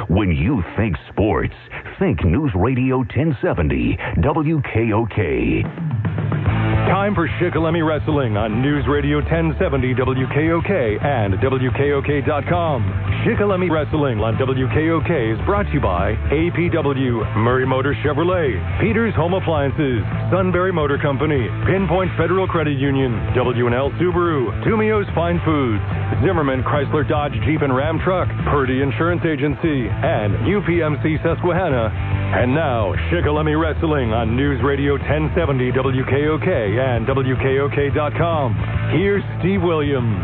When you think sports, think News Radio 1070 WKOK. Time for Shikellamy Wrestling on News Radio 1070 WKOK and WKOK.com. Shikellamy Wrestling on WKOK is brought to you by APW, Murray Motor Chevrolet, Peters Home Appliances, Sunbury Motor Company, Pinpoint Federal Credit Union, W&L Subaru, Tumio's Fine Foods, Zimmerman Chrysler Dodge Jeep and Ram Truck, Purdy Insurance Agency, and UPMC Susquehanna. And now, Shikellamy Wrestling on News Radio 1070 WKOK and WKOK.com. Here's Steve Williams.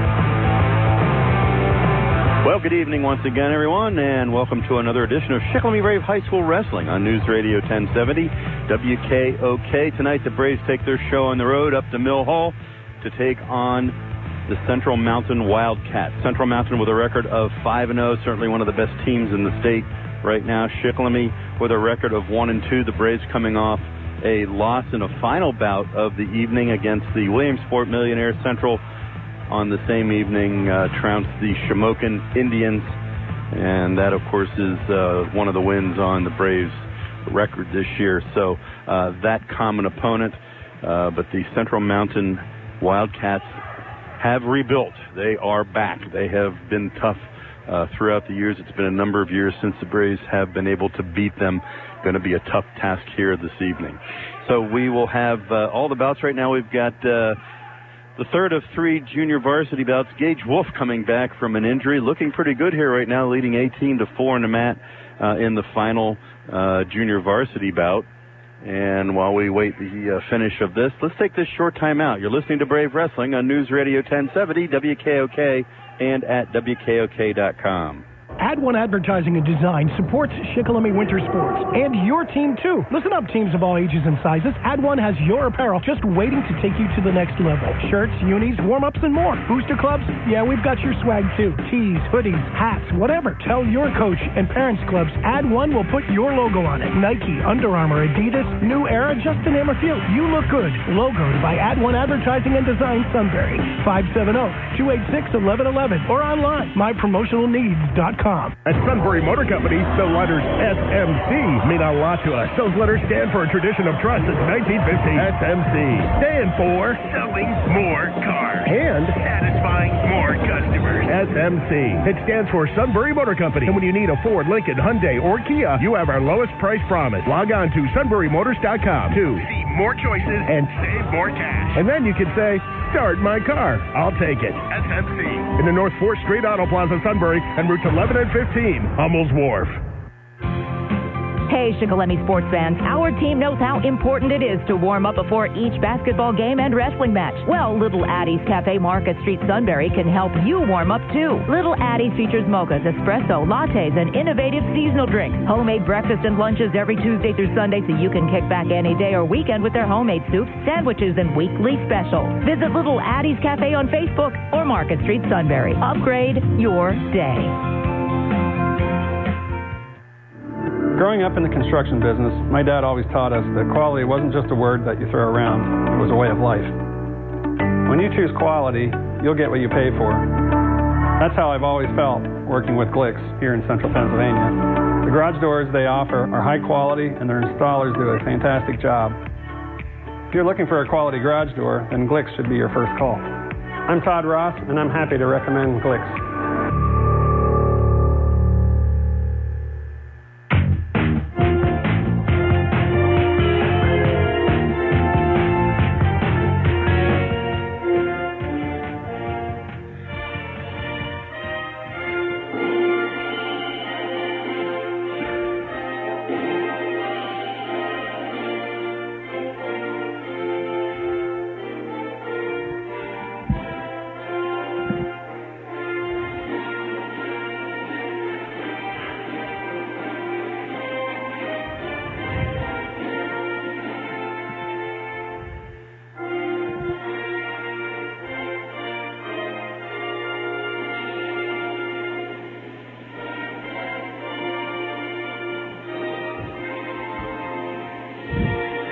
Well, good evening once again, everyone, and welcome to another edition of Shikellamy Brave High School Wrestling on News Radio 1070 WKOK. Tonight, the Braves take their show on the road up to Mill Hall to take on the Central Mountain Wildcats. Central Mountain with a record of 5-0, certainly one of the best teams in the state right now. Shikellamy with a record of 1-2. The Braves coming off a loss in a final bout of the evening against the Williamsport Millionaires. Central on the same evening trounced the Shamokin Indians, and that, of course, is one of the wins on the Braves' record this year. So that common opponent, but the Central Mountain Wildcats have rebuilt. They are back. They have been tough throughout the years. It's been a number of years since the Braves have been able to beat them. Going to be a tough task here this evening. So we will have all the bouts right now. We've got the third of three junior varsity bouts. Gage Wolf coming back from an injury, looking pretty good here right now, leading 18-4 in the mat in the final junior varsity bout. And while we wait the finish of this, let's take this short time out. You're listening to Brave Wrestling on News Radio 1070 WKOK and at WKOK.com. Ad One Advertising and Design supports Shikellamy Winter Sports and your team too. Listen up, teams of all ages and sizes. Ad One has your apparel just waiting to take you to the next level. Shirts, unis, warm-ups, and more. Booster clubs? Yeah, we've got your swag too. Tees, hoodies, hats, whatever. Tell your coach and parents clubs Ad One will put your logo on it. Nike, Under Armour, Adidas, New Era, just to name a few. You look good. Logoed by Ad One Advertising and Design, Sunbury. 570-286-1111 or online mypromotionalneeds.com. At Sunbury Motor Company, the letters SMC mean a lot to us. Those letters stand for a tradition of trust since 1950. SMC stand for selling more cars and satisfying more customers. SMC. It stands for Sunbury Motor Company. And when you need a Ford, Lincoln, Hyundai, or Kia, you have our lowest price promise. Log on to sunburymotors.com to see more choices and save more cash. And then you can say, start my car. I'll take it. SMC. In the North 4th Street Auto Plaza, Sunbury, and routes 11 and 15, Hummel's Wharf. Hey, Shikellamy sports fans, our team knows how important it is to warm up before each basketball game and wrestling match. Well, Little Addie's Cafe Market Street Sunbury can help you warm up too. Little Addie's features mochas, espresso, lattes, and innovative seasonal drinks. Homemade breakfast and lunches every Tuesday through Sunday so you can kick back any day or weekend with their homemade soups, sandwiches, and weekly specials. Visit Little Addie's Cafe on Facebook or Market Street Sunbury. Upgrade your day. Growing up in the construction business, my dad always taught us that quality wasn't just a word that you throw around, it was a way of life. When you choose quality, you'll get what you pay for. That's how I've always felt working with Glicks here in central Pennsylvania. The garage doors they offer are high quality and their installers do a fantastic job. If you're looking for a quality garage door, then Glicks should be your first call. I'm Todd Ross, and I'm happy to recommend Glicks.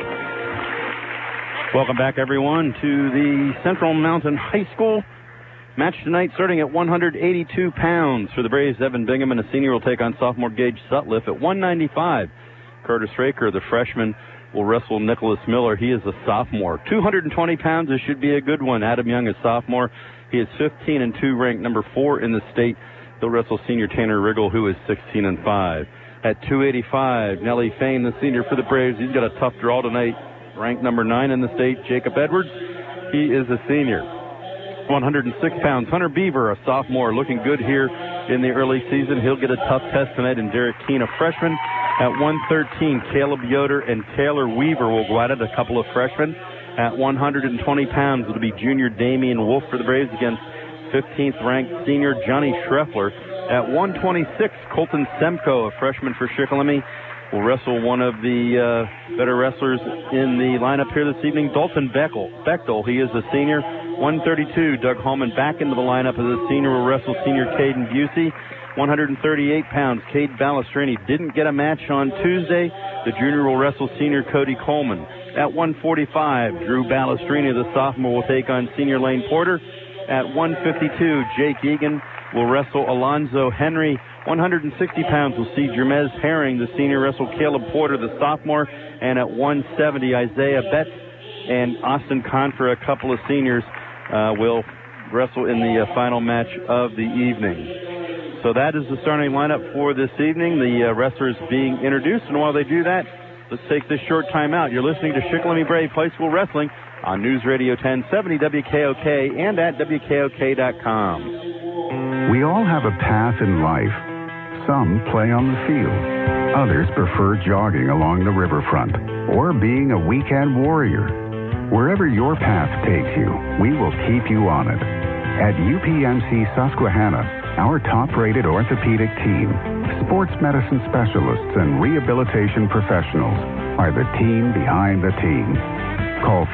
Welcome back, everyone, to the Central Mountain High School Match tonight starting at 182 pounds. For the Braves, Evan Bingaman, a senior, will take on sophomore Gage Sutliff. At 195, Curtis Raker, the freshman, will wrestle Nicholas Miller. He is a sophomore. 220 pounds, this should be a good one. Adam Young, a sophomore. He is 15-2, ranked number 4 in the state. He'll wrestle senior Tanner Riggle, who is 16-5. At 285, Nellie Fain, the senior for the Braves. He's got a tough draw tonight. Ranked number 9 in the state, Jacob Edwards. He is a senior. 106 pounds, Hunter Beaver, a sophomore, looking good here in the early season. He'll get a tough test tonight. And Derek Keene, a freshman. At 113, Caleb Yoder and Taylor Weaver will go at it, a couple of freshmen. At 120 pounds, it'll be junior Damian Wolf for the Braves against 15th-ranked senior Johnny Schreffler. At 126, Colton Semko, a freshman for Shikellamy, will wrestle one of the better wrestlers in the lineup here this evening, Dalton Bechtel. He is a senior. 132, Doug Holman back into the lineup as a senior, will wrestle senior Caden Busey. 138 pounds, Cade Balestrini didn't get a match on Tuesday. The junior will wrestle senior Cody Coleman. At 145, Drew Balestrini, the sophomore, will take on senior Lane Porter. At 152, Jake Egan will wrestle Alonzo Henry. 160 pounds will see Jermez Herring, the senior, wrestle Caleb Porter, the sophomore. And at 170, Isaiah Betts and Austin Contra, a couple of seniors, will wrestle in the final match of the evening. So that is the starting lineup for this evening. The wrestlers being introduced. And while they do that, let's take this short time out. You're listening to Shikellamy Brave High School Wrestling on News Radio 1070 WKOK and at WKOK.com. We all have a path in life. Some play on the field. Others prefer jogging along the riverfront or being a weekend warrior. Wherever your path takes you, we will keep you on it. At UPMC Susquehanna, our top-rated orthopedic team, sports medicine specialists, and rehabilitation professionals are the team behind the team. Call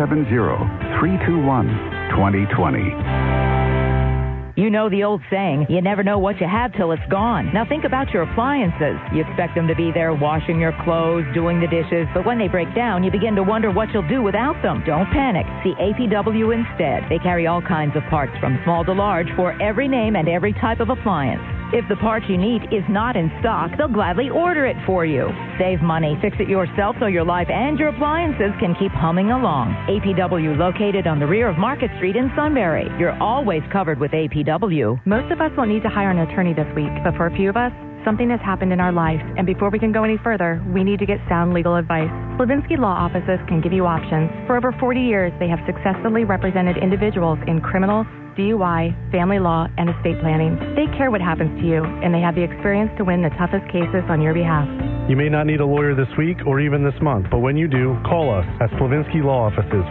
570-321-2020. You know the old saying, you never know what you have till it's gone. Now think about your appliances. You expect them to be there washing your clothes, doing the dishes, but when they break down, you begin to wonder what you'll do without them. Don't panic. See APW instead. They carry all kinds of parts from small to large for every name and every type of appliance. If the part you need is not in stock, they'll gladly order it for you. Save money, fix it yourself so your life and your appliances can keep humming along. APW, located on the rear of Market Street in Sunbury. You're always covered with APW. Most of us won't need to hire an attorney this week, but for a few of us, something has happened in our lives, and before we can go any further, we need to get sound legal advice. Slavinsky Law Offices can give you options. For over 40 years, they have successfully represented individuals in criminal, DUI, family law, and estate planning. They care what happens to you, and they have the experience to win the toughest cases on your behalf. You may not need a lawyer this week or even this month, but when you do, call us at Slavinsky Law Offices,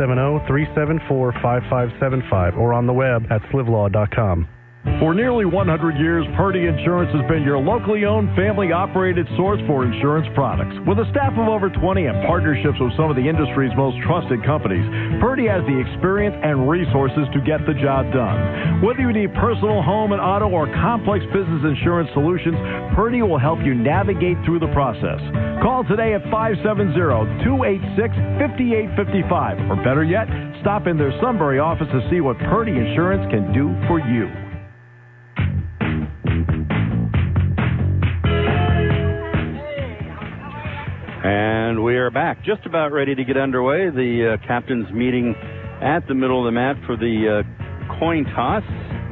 570-374-5575, or on the web at slivlaw.com. For nearly 100 years, Purdy Insurance has been your locally owned, family-operated source for insurance products. With a staff of over 20 and partnerships with some of the industry's most trusted companies, Purdy has the experience and resources to get the job done. Whether you need personal, home, and auto, or complex business insurance solutions, Purdy will help you navigate through the process. Call today at 570-286-5855, or better yet, stop in their Sunbury office to see what Purdy Insurance can do for you. And we are back, just about ready to get underway. The captain's meeting at the middle of the mat for the coin toss.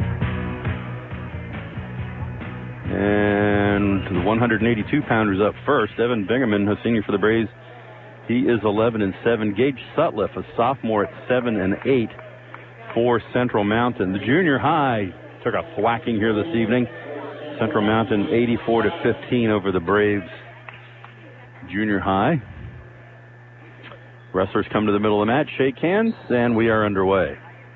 And the 182-pounders up first. Evan Bingaman, a senior for the Braves, he is 11-7. Gage Sutliff, a sophomore, at 7-8 for Central Mountain. The junior high took a thwacking here this evening. Central Mountain 84-15 over the Braves junior high. Wrestlers come to the middle of the match, shake hands, and we are underway.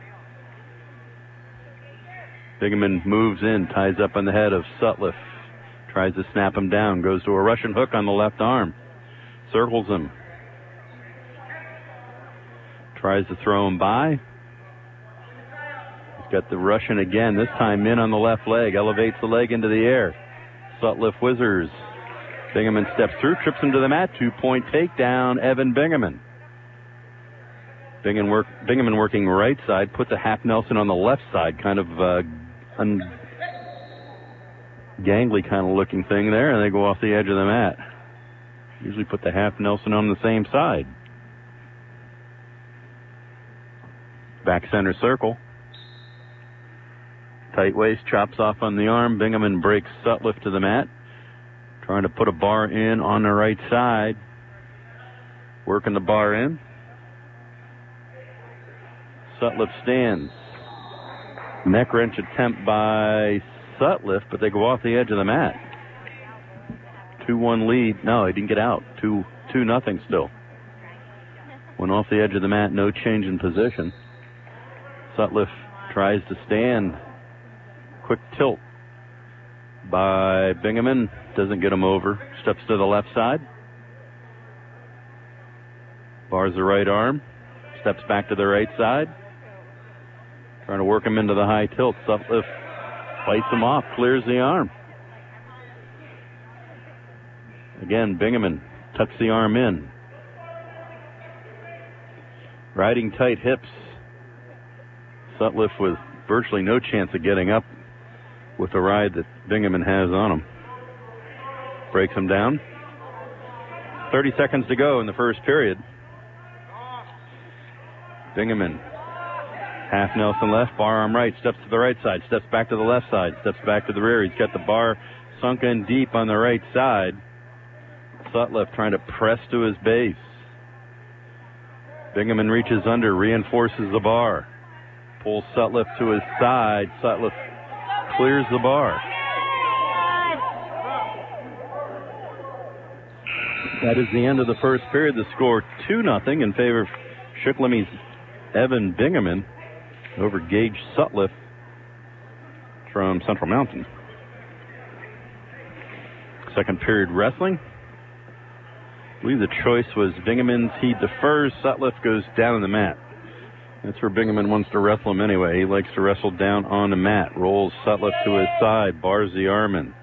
Bingaman moves in, ties up on the head of Sutliff, tries to snap him down, goes to a Russian hook on the left arm, circles him, tries to throw him by. He's got the Russian again, this time in on the left leg, elevates the leg into the air. Sutliff whizzers. Bingaman steps through, trips him to the mat. 2-point takedown, Evan Bingaman. Bingaman working right side, puts a half Nelson on the left side, kind of gangly kind of looking thing there, and they go off the edge of the mat. Usually put the half Nelson on the same side. Back center circle. Tight waist, chops off on the arm. Bingaman breaks Sutliff to the mat. Trying to put a bar in on the right side. Working the bar in. Sutliff stands. Neck wrench attempt by Sutliff, but they go off the edge of the mat. 2-1 lead. No, he didn't get out. 2-0 still. Went off the edge of the mat, no change in position. Sutliff tries to stand. Quick tilt by Bingaman. Doesn't get him over. Steps to the left side. Bars the right arm. Steps back to the right side. Trying to work him into the high tilt. Sutliff fights him off. Clears the arm. Again, Bingaman tucks the arm in. Riding tight hips. Sutliff with virtually no chance of getting up with the ride that Bingaman has on him. Breaks him down. 30 seconds to go in the first period. Bingaman. Half Nelson left, bar arm right, steps to the right side, steps back to the left side, steps back to the rear. He's got the bar sunk in deep on the right side. Sutliff trying to press to his base. Bingaman reaches under, reinforces the bar. Pulls Sutliff to his side. Sutliff clears the bar. That is the end of the first period. The score 2-0 in favor of Shikellamy Evan Bingaman over Gage Sutliff from Central Mountain. Second period wrestling. I believe the choice was Bingaman's. He defers. Sutliff goes down on the mat. That's where Bingaman wants to wrestle him anyway. He likes to wrestle down on the mat. Rolls Sutliff to his side. Bars the arm in.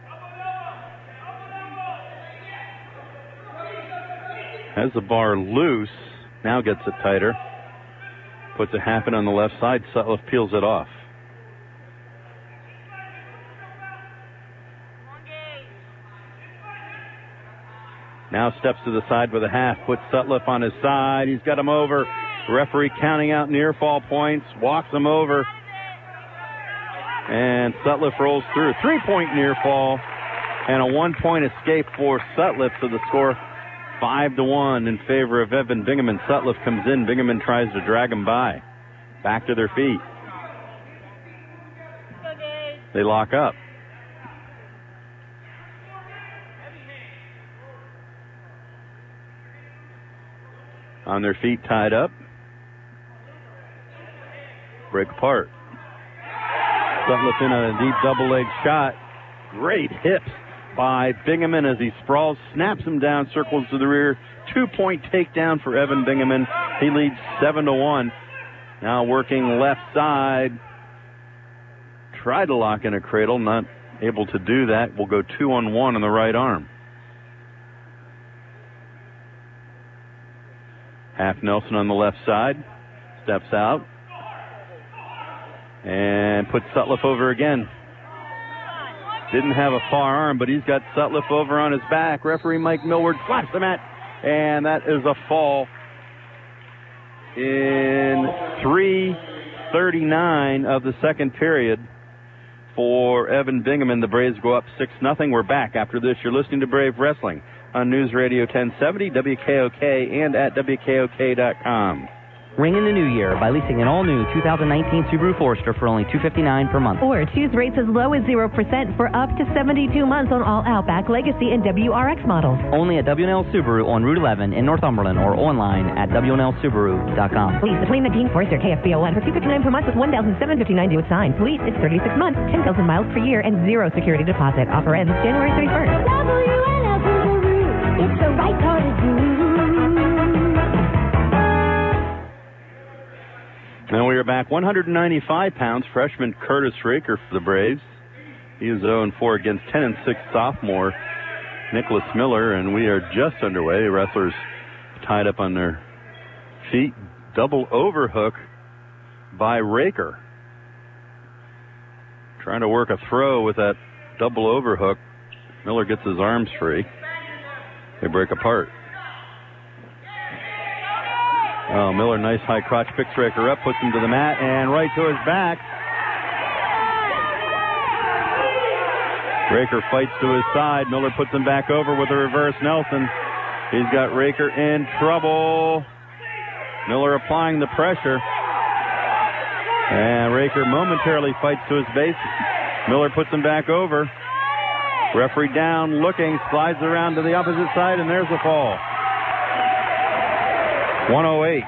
Has the bar loose. Now gets it tighter. Puts a half in on the left side. Sutliff peels it off. Now steps to the side with a half. Puts Sutliff on his side. He's got him over. Referee counting out near fall points. Walks him over. And Sutliff rolls through. 3-point near fall. And a 1-point escape for Sutliff. So the score 5-1 in favor of Evan Bingaman. Sutliff comes in. Bingaman tries to drag him by. Back to their feet. They lock up. On their feet, tied up. Break apart. Sutliff in on a deep double-leg shot. Great hips by Bingaman as he sprawls, snaps him down, circles to the rear. 2-point takedown for Evan Bingaman. He leads 7-1. Now working left side. Tried to lock in a cradle, not able to do that. We'll go 2-on-1 on the right arm. Half Nelson on the left side. Steps out. And puts Sutliff over again. Didn't have a far arm, but he's got Sutliff over on his back. Referee Mike Millward slaps the mat. And that is a fall in 3:39 of the second period for Evan Bingaman. The Braves go up 6-0. We're back after this. You're listening to Brave Wrestling on News Radio 1070, WKOK, and at WKOK.com. Ring in the new year by leasing an all-new 2019 Subaru Forester for only $259 per month. Or choose rates as low as 0% for up to 72 months on all Outback, Legacy, and WRX models. Only at W&L Subaru on Route 11 in Northumberland or online at WNLSubaru.com. Lease the 2019 Forester KFB01 for $259 per month with $1,759 due at sign. Lease is 36 months, 10,000 miles per year, and zero security deposit. Offer ends January 31st. WNL Subaru, it's the right car to do. Now we are back. 195 pounds, freshman Curtis Raker for the Braves. He is 0-4 against 10-6 sophomore Nicholas Miller, and we are just underway. Wrestlers tied up on their feet. double overhook by Raker. Trying to work a throw with that double overhook. Miller gets his arms free. They break apart. Oh, Miller, nice high crotch, picks Raker up, puts him to the mat, and right to his back. Raker fights to his side. Miller puts him back over with a reverse Nelson. He's got Raker in trouble. Miller applying the pressure. And Raker momentarily fights to his base. Miller puts him back over. Referee down, looking, slides around to the opposite side, and there's the fall. 108.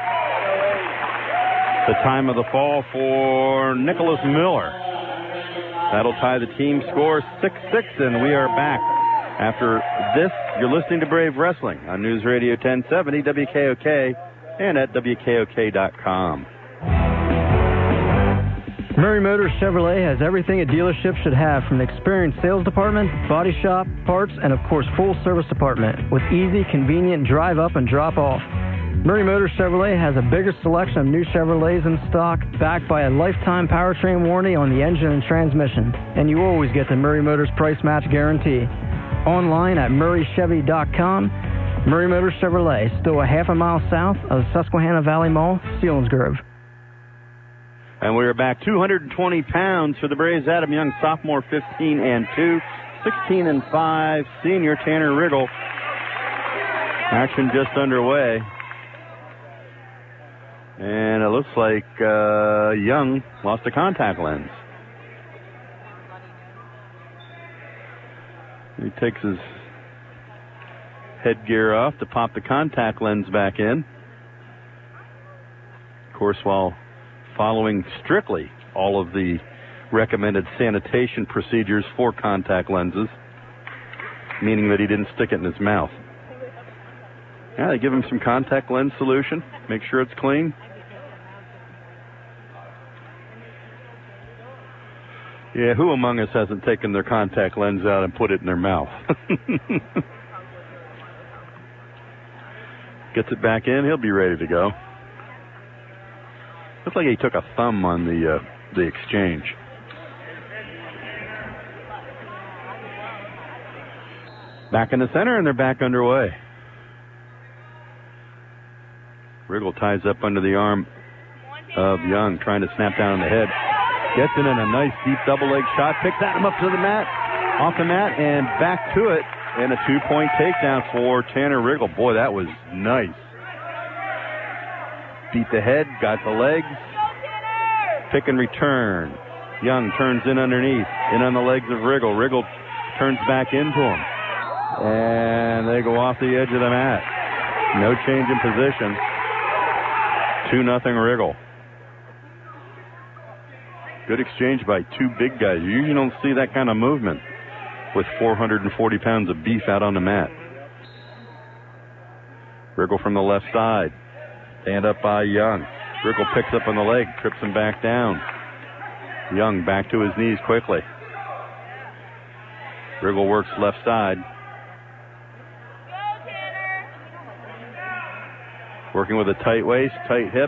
The time of the fall for Nicholas Miller. That'll tie the team score 6-6, and we are back. After this, you're listening to Brave Wrestling on News Radio 1070, WKOK, and at WKOK.com. Murray Motors Chevrolet has everything a dealership should have, from an experienced sales department, body shop, parts, and of course full service department with easy, convenient drive up and drop off. Murray Motors Chevrolet has a bigger selection of new Chevrolets in stock, backed by a lifetime powertrain warranty on the engine and transmission. And you always get the Murray Motors price match guarantee. Online at murraychevy.com. Murray Motors Chevrolet, still a half a mile south of the Susquehanna Valley Mall, Selinsgrove. And we are back. 220 pounds for the Braves. Adam Young, sophomore, 15-2, 16-5. Senior Tanner Riggle. Action just underway. And it looks like Young lost a contact lens. He takes his headgear off to pop the contact lens back in. Of course, while following strictly all of the recommended sanitation procedures for contact lenses, meaning that he didn't stick it in his mouth. Yeah, they give him some contact lens solution, make sure it's clean. Yeah, who among us hasn't taken their contact lens out and put it in their mouth? Gets it back in, he'll be ready to go. Looks like he took a thumb on the exchange. Back in the center, and they're back underway. Riggle ties up under the arm of Young, trying to snap down on the head. Gets in a nice deep double leg shot, picks Adam up to the mat, off the mat, and back to it, and a 2-point takedown for Tanner Riggle. Boy, that was nice. Beat the head, got the legs, pick and return. Young turns in underneath, in on the legs of Riggle. Riggle turns back into him, and they go off the edge of the mat. No change in position. 2-0 Riggle. Good exchange by two big guys. You usually don't see that kind of movement with 440 pounds of beef out on the mat. Riggle from the left side. Stand up by Young. Riggle picks up on the leg, trips him back down. Young back to his knees quickly. Riggle works left side. Working with a tight waist, tight hips.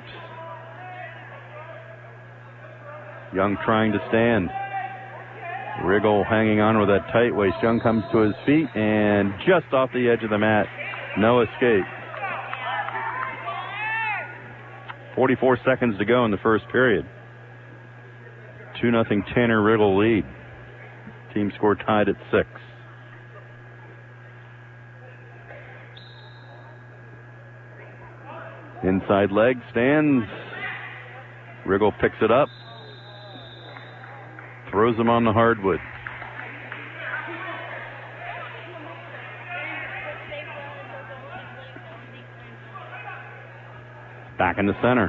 Young trying to stand. Riggle hanging on with that tight waist. Young comes to his feet and just off the edge of the mat. No escape. 44 seconds to go in the first period. 2-0 Tanner Riggle lead. Team score tied at 6. Inside leg stands. Riggle picks it up. Throws him on the hardwood. Back in the center.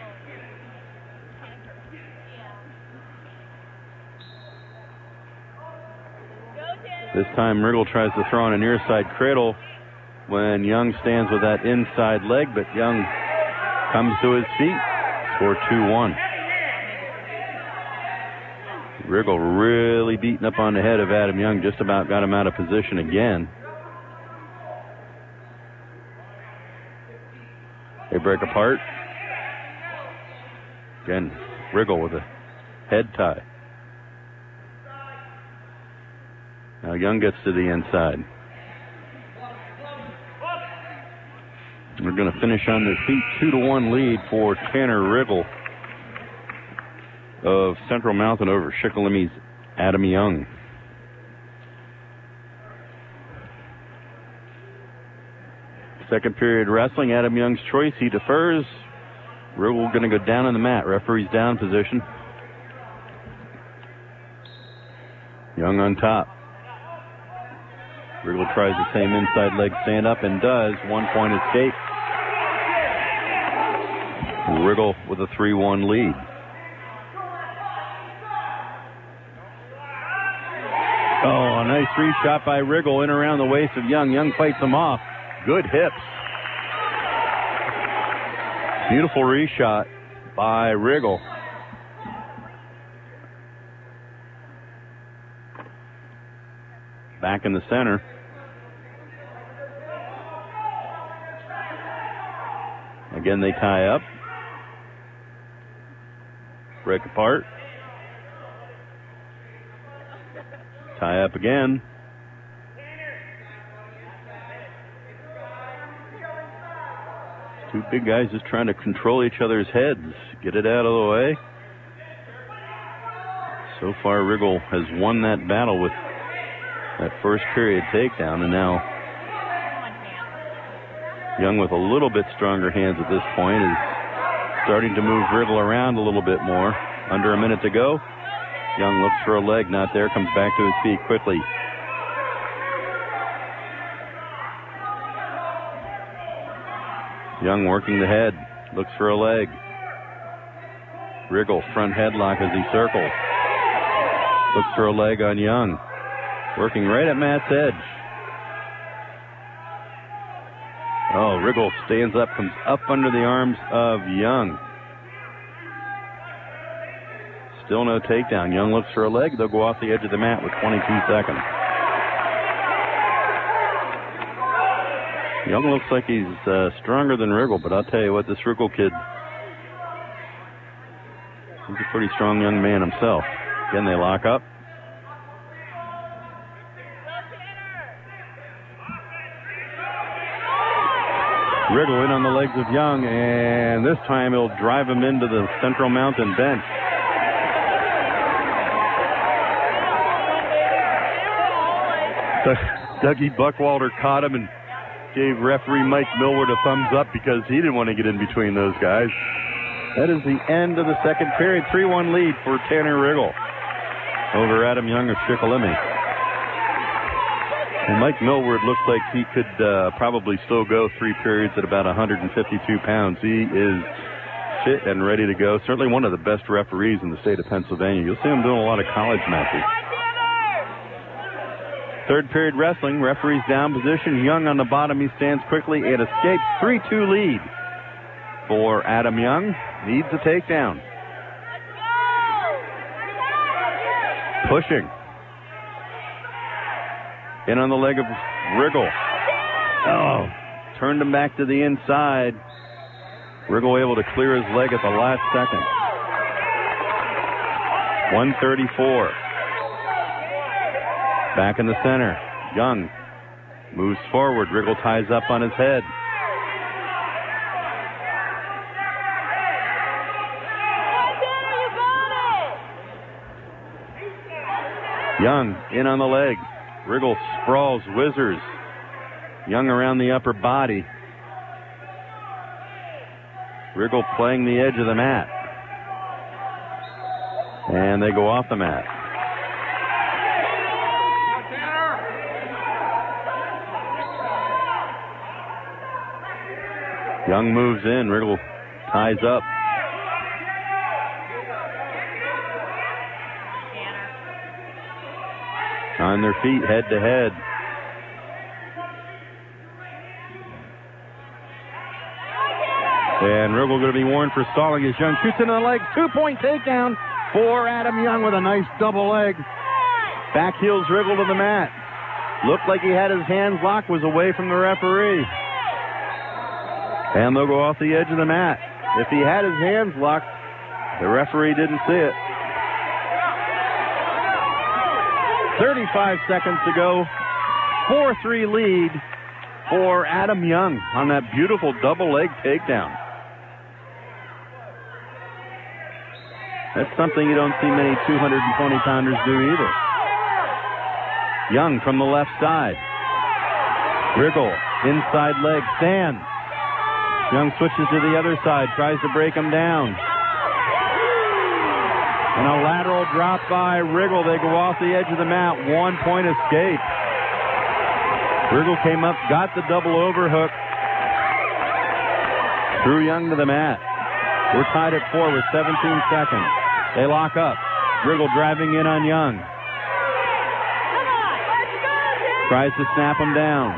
This time Riggle tries to throw on a near side cradle when Young stands with that inside leg, but Young comes to his feet. Score 2-1. Riggle really beating up on the head of Adam Young, just about got him out of position again. They break apart. Again, Riggle with a head tie. Now Young gets to the inside. They're going to finish on their feet. 2-1 lead for Tanner Riggle of Central Mountain over Shikellami's Adam Young. Second period wrestling. Adam Young's choice. He defers. Riggle going to go down on the mat. Referee's down position. Young on top. Riggle tries the same inside leg stand up and does. 1 point escape. Riggle with a 3-1 lead. Oh, a nice re-shot by Riggle in around the waist of Young. Young fights him off. Good hips. Beautiful re-shot by Riggle. Back in the center. Again, they tie up. Break apart. Tie up again. Two big guys just trying to control each other's heads. Get it out of the way. So far, Riggle has won that battle with that first period takedown, and now Young, with a little bit stronger hands at this point, is starting to move Riggle around a little bit more. Under a minute to go. Young looks for a leg, not there, comes back to his feet quickly. Young working the head, looks for a leg. Riggle front headlock as he circles. Looks for a leg on Young. Working right at Matt's edge. Oh, Riggle stands up, comes up under the arms of Young. Still no takedown. Young looks for a leg. They'll go off the edge of the mat with 22 seconds. Young looks like he's stronger than Riggle, but I'll tell you what, this Riggle kid, he's a pretty strong young man himself. Again, they lock up. Riggle in on the legs of Young, and this time he'll drive him into the Central Mountain bench. Dougie Buckwalter caught him and gave referee Mike Millward a thumbs up because he didn't want to get in between those guys. That is the end of the second period. 3-1 lead for Tanner Riggle over Adam Young of Shikellamy. And Mike Millward looks like he could probably still go 3 periods at about 152 pounds. He is fit and ready to go. Certainly one of the best referees in the state of Pennsylvania. You'll see him doing a lot of college matches. Third period wrestling. Referee's down position. Young on the bottom. He stands quickly and escapes. 3-2 lead for Adam Young. Needs a takedown. Pushing. In on the leg of Riggle. Oh, turned him back to the inside. Riggle able to clear his leg at the last second. 134. Back in the center. Young moves forward. Riggle ties up on his head. Young in on the leg. Riggle sprawls, whizzers. Young around the upper body. Riggle playing the edge of the mat. And they go off the mat. Young moves in. Riggle ties up. On their feet, head to head. And Riggle going to be warned for stalling as Young shoots into the leg. 2-point takedown for Adam Young with a nice double leg. Back heels Riggle to the mat. Looked like he had his hands locked, was away from the referee. And they'll go off the edge of the mat. If he had his hands locked, The referee didn't see it. 35 seconds to go. 4-3 lead for Adam Young on that beautiful double leg takedown. That's something you don't see many 220-pounders do either. Young from the left side. Griggle, inside leg, stands. Young switches to the other side, tries to break him down. And a lateral drop by Riggle. They go off the edge of the mat. 1-point escape. Riggle came up, got the double overhook. Threw Young to the mat. We're tied at 4 with 17 seconds. They lock up. Riggle driving in on Young. Tries to snap him down.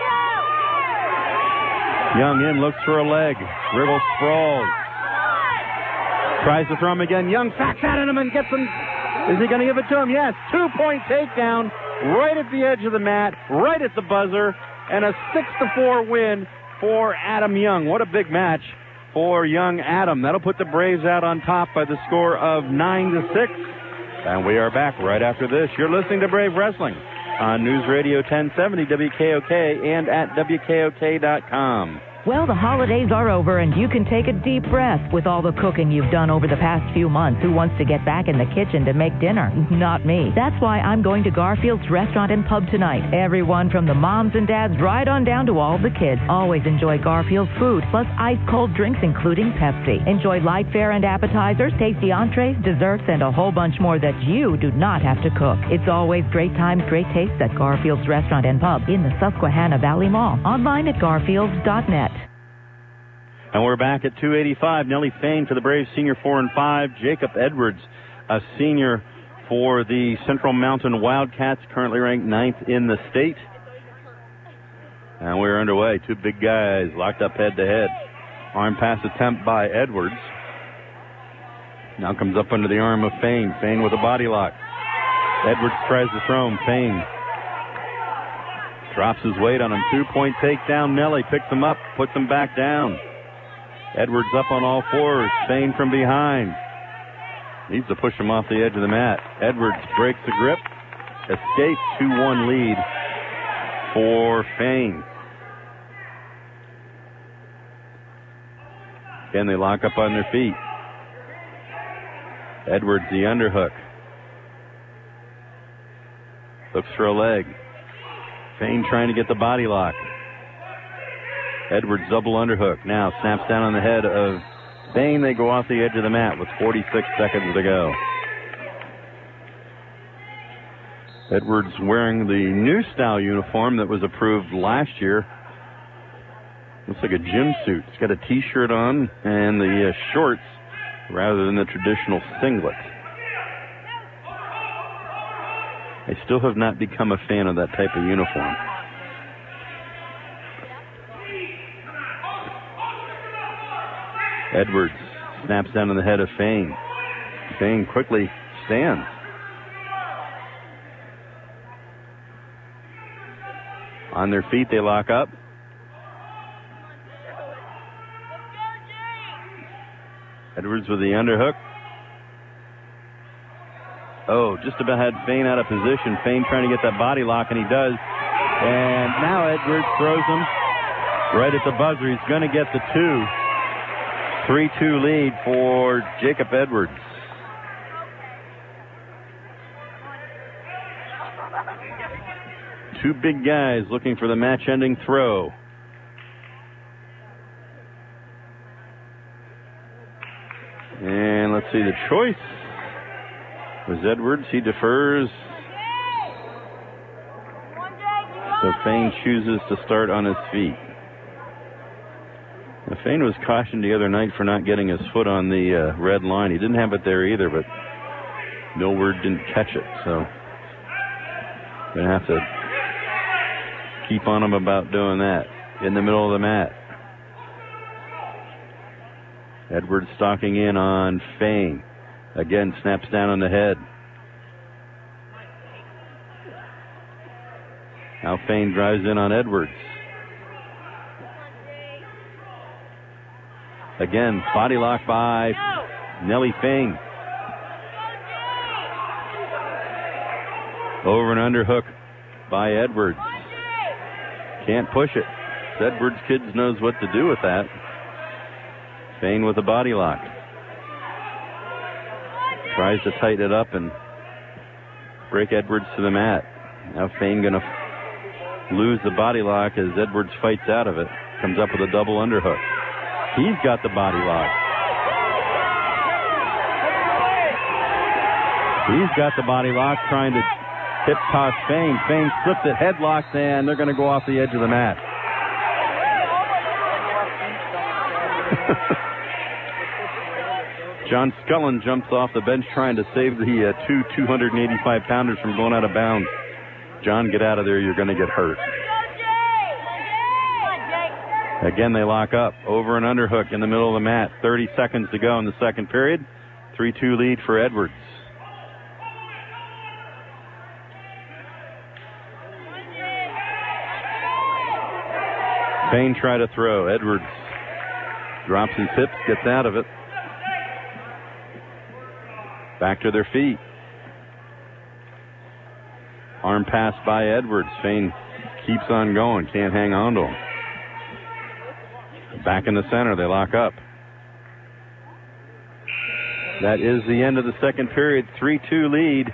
Young in, looks for a leg. Riggle sprawls. Tries to throw him again. Young backs at him and gets him. Is he going to give it to him? Yes. 2-point takedown right at the edge of the mat, right at the buzzer, and a 6-4 win for Adam Young. What a big match for young Adam. That'll put the Braves out on top by the score of 9-6. And we are back right after this. You're listening to Brave Wrestling on News Radio 1070 WKOK and at WKOK.com. Well, the holidays are over, and you can take a deep breath with all the cooking you've done over the past few months. Who wants to get back in the kitchen to make dinner? Not me. That's why I'm going to Garfield's Restaurant and Pub tonight. Everyone from the moms and dads right on down to all the kids always enjoy Garfield's food, plus ice-cold drinks, including Pepsi. Enjoy light fare and appetizers, tasty entrees, desserts, and a whole bunch more that you do not have to cook. It's always great times, great tastes at Garfield's Restaurant and Pub in the Susquehanna Valley Mall. Online at garfields.net. And we're back at 285. Nellie Fain for the Braves, senior 4 and 5. Jacob Edwards, a senior for the Central Mountain Wildcats, currently ranked 9th in the state. And we're underway. Two big guys locked up head to head. Arm pass attempt by Edwards. Now comes up under the arm of Fain. Fain with a body lock. Edwards tries to throw him. Fain drops his weight on him. 2-point takedown. Nellie picks him up, puts him back down. Edwards up on all fours. Fain from behind. Needs to push him off the edge of the mat. Edwards breaks the grip. Escape. 2-1 lead for Fain. Again, they lock up on their feet. Edwards the underhook. Looks for a leg. Fain trying to get the body lock. Edwards double underhook. Now snaps down on the head of Fain. They go off the edge of the mat with 46 seconds to go. Edwards wearing the new style uniform that was approved last year. Looks like a gym suit. He's got a t-shirt on and the shorts rather than the traditional singlet. I still have not become a fan of that type of uniform. Edwards snaps down on the head of Fain. Fain quickly stands. On their feet, they lock up. Edwards with the underhook. Oh, just about had Fain out of position. Fain trying to get that body lock, and he does. And now Edwards throws him right at the buzzer. He's going to get the 2. 3-2 lead for Jacob Edwards. Two big guys looking for the match-ending throw. And let's see, the choice was Edwards. He defers. So Fain chooses to start on his feet. Now, Fain was cautioned the other night for not getting his foot on the red line. He didn't have it there either, but Millward didn't catch it. So going to have to keep on him about doing that. In the middle of the mat. Edwards stalking in on Fain. Again, snaps down on the head. Now Fain drives in on Edwards. Again, body lock by Nellie Fain. Over and underhook by Edwards. Can't push it. Edwards kids knows what to do with that. Fain with a body lock. Tries to tighten it up and break Edwards to the mat. Now Fain going to lose the body lock as Edwards fights out of it. Comes up with a double underhook. He's got the body lock. He's got the body lock, trying to hip toss Fain. Fain slips it, headlocks, and they're going to go off the edge of the mat. John Scullin jumps off the bench trying to save the two 285-pounders from going out of bounds. John, get out of there. You're going to get hurt. Again, they lock up. Over and underhook in the middle of the mat. 30 seconds to go in the second period. 3-2 lead for Edwards. Fain try to throw. Edwards drops his hips, gets out of it. Back to their feet. Arm pass by Edwards. Fain keeps on going. Can't hang on to him. Back in the center. They lock up. That is the end of the second period. 3-2 lead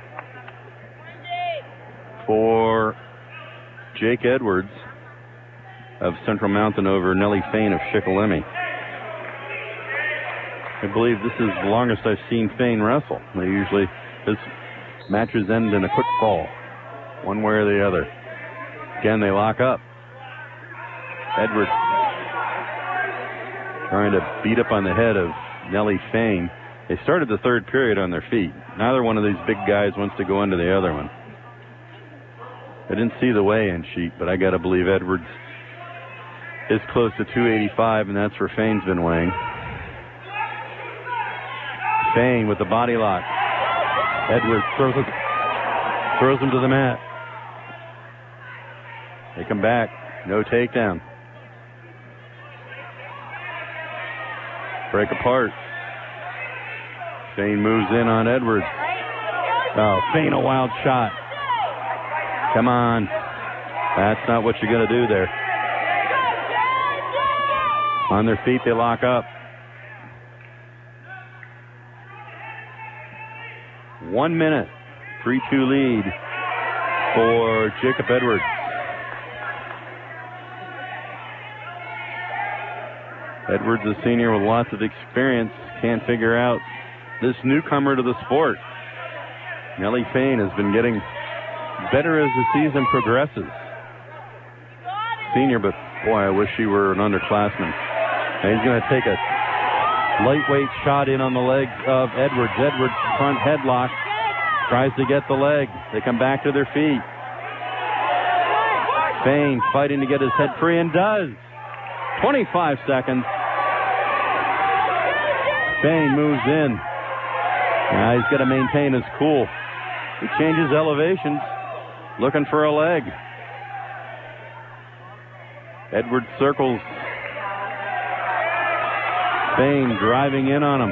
for Jake Edwards of Central Mountain over Nellie Fain of Shikellamy. I believe this is the longest I've seen Fain wrestle. They usually, his matches end in a quick fall, one way or the other. Again, they lock up. Edwards trying to beat up on the head of Nellie Fain. They started the third period on their feet. Neither one of these big guys wants to go into the other one. I didn't see the weigh-in sheet, but I got to believe Edwards is close to 285, and that's where Fain's been weighing. Fain with the body lock. Edwards throws him to the mat. They come back. No takedown. Break apart. Fain moves in on Edwards. Oh, Fain, a wild shot. Come on. That's not what you're going to do there. On their feet, they lock up. 1 minute. 3-2 lead for Jacob Edwards. Edwards, a senior with lots of experience, can't figure out this newcomer to the sport. Nellie Fain has been getting better as the season progresses. Senior, but boy, I wish she were an underclassman. And he's going to take a lightweight shot in on the leg of Edwards. Edwards front headlock, tries to get the leg. They come back to their feet. Fain fighting to get his head free, and does. 25 seconds. Fain moves in. Now he's got to maintain his cool. He changes elevations, looking for a leg. Edwards circles. Fain driving in on him.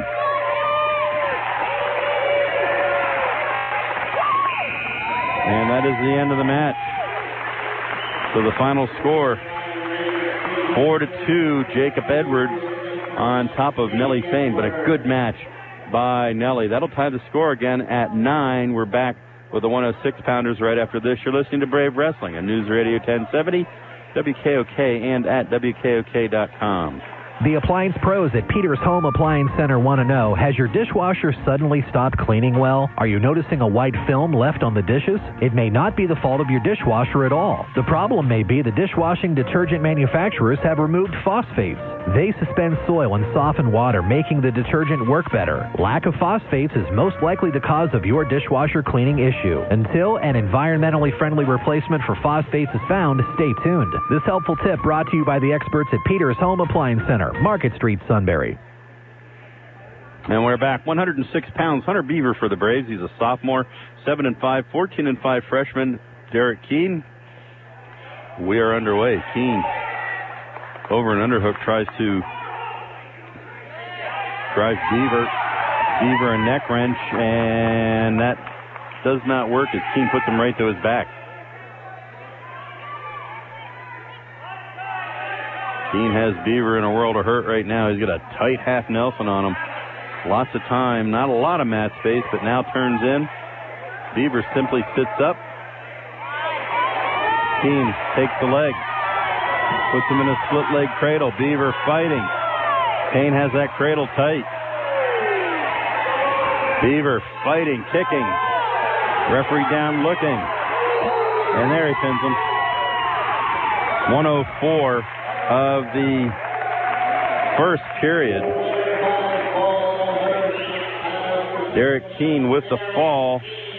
And that is the end of the match. So the final score, 4-2, Jacob Edwards on top of Nellie Fain, but a good match by Nellie. That'll tie the score again at 9. We're back with the 106-pounders right after this. You're listening to Brave Wrestling on News Radio 1070, WKOK, and at WKOK.com. The appliance pros at Peters Home Appliance Center want to know, has your dishwasher suddenly stopped cleaning well? Are you noticing a white film left on the dishes? It may not be the fault of your dishwasher at all. The problem may be the dishwashing detergent manufacturers have removed phosphates. They suspend soil and soften water, making the detergent work better. Lack of phosphates is most likely the cause of your dishwasher cleaning issue. Until an environmentally friendly replacement for phosphates is found, stay tuned. This helpful tip brought to you by the experts at Peters Home Appliance Center, Market Street, Sunbury. And we're back. 106 pounds. Hunter Beaver for the Braves. He's a sophomore. 7-5, 14-5 freshman Derek Keene. We are underway. Keene over an underhook tries to drive Beaver. Beaver a neck wrench, and that does not work as Keene puts him right to his back. Keene has Beaver in a world of hurt right now. He's got a tight half Nelson on him. Lots of time, not a lot of mat space, but now turns in. Beaver simply sits up. Keene takes the leg, puts him in a split leg cradle. Beaver fighting. Payne has that cradle tight. Beaver fighting, kicking. Referee down looking. And there he pins him. 104 of the first period. Derek Keene with the fall.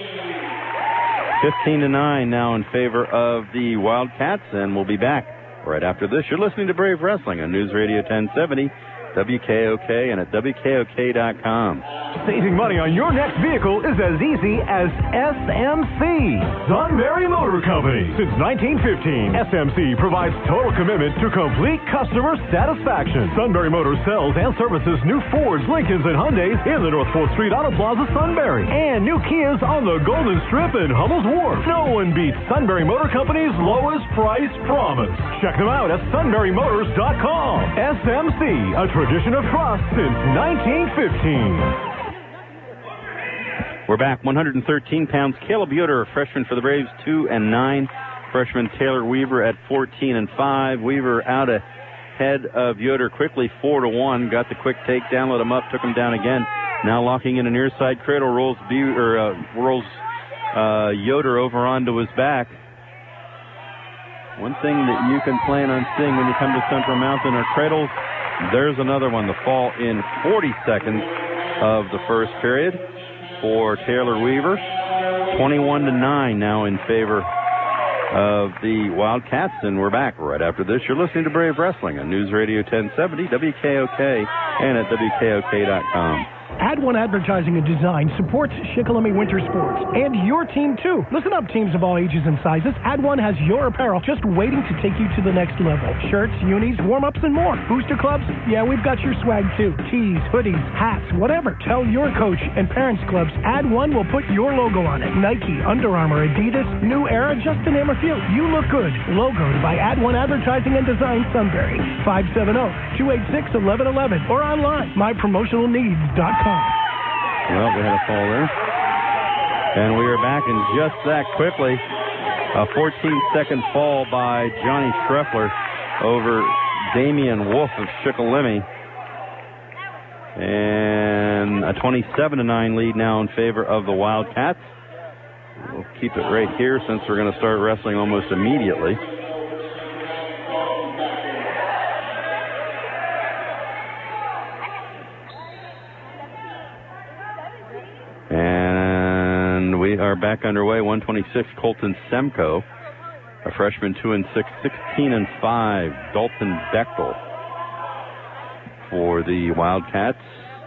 15-9 now in favor of the Wildcats, and we'll be back right after this. You're listening to Brave Wrestling on News Radio 1070, WKOK, and at WKOK.com. Saving money on your next vehicle is as easy as SMC, Sunbury Motor Company. Since 1915, SMC provides total commitment to complete customer satisfaction. Sunbury Motors sells and services new Fords, Lincolns, and Hyundais in the North 4th Street Auto Plaza, Sunbury, and new Kias on the Golden Strip and Hummel's Wharf. No one beats Sunbury Motor Company's lowest price promise. Check them out at sunburymotors.com. SMC, a tradition of trust since 1915. We're back. 113 pounds. Caleb Yoder, freshman for the Braves, 2-9. Freshman Taylor Weaver at 14-5. Weaver out ahead of Yoder quickly, 4-1. Got the quick takedown, let him up, took him down again. Now locking in a near side cradle, rolls Yoder over onto his back. One thing that you can plan on seeing when you come to Central Mountain are cradles. There's another one. The fall in 40 seconds of the first period for Taylor Weaver. 21-9 now in favor of the Wildcats, and we're back right after this. You're listening to Brave Wrestling on News Radio 1070, WKOK, and at WKOK.com. Ad One Advertising and Design supports Shikellamy Winter Sports and your team too. Listen up, teams of all ages and sizes. Ad One has your apparel just waiting to take you to the next level. Shirts, unis, warm-ups, and more. Booster clubs? Yeah, we've got your swag too. Tees, hoodies, hats, whatever. Tell your coach and parents clubs Ad One will put your logo on it. Nike, Under Armour, Adidas, New Era, just to name a few. You look good. Logoed by Ad One Advertising and Design, Sunbury. 570-286-1111 or online, mypromotionalneeds.com. Well, we had a fall there. And we are back in just that quickly. A 14-second fall by Johnny Schreffler over Damian Wolf of Shikellamy. And a 27-9 lead now in favor of the Wildcats. We'll keep it right here since we're going to start wrestling almost immediately. And we are back underway. 126, Colton Semko, a freshman, 2-6, 16-5, Dalton Bechtel for the Wildcats.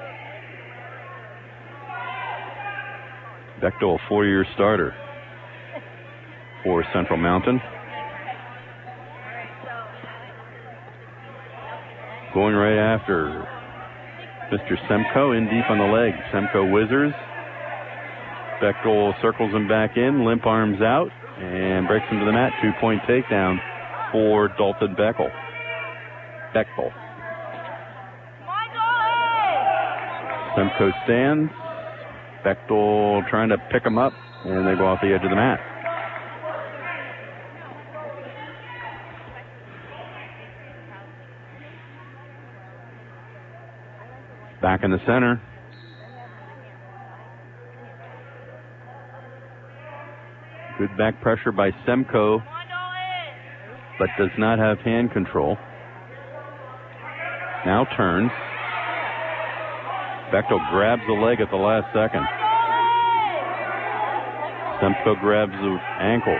Bechtel, a 4-year starter for Central Mountain. Going right after Mr. Semko, in deep on the leg. Semko whizzers. Bechtel circles him back in, limp arms out, and breaks him to the mat. 2-point takedown for Dalton Bechtel. Semko stands. Bechtel trying to pick him up, and they go off the edge of the mat. Back in the center. Good back pressure by Semko, but does not have hand control. Now turns. Bechtel grabs the leg at the last second. Semko grabs the ankles.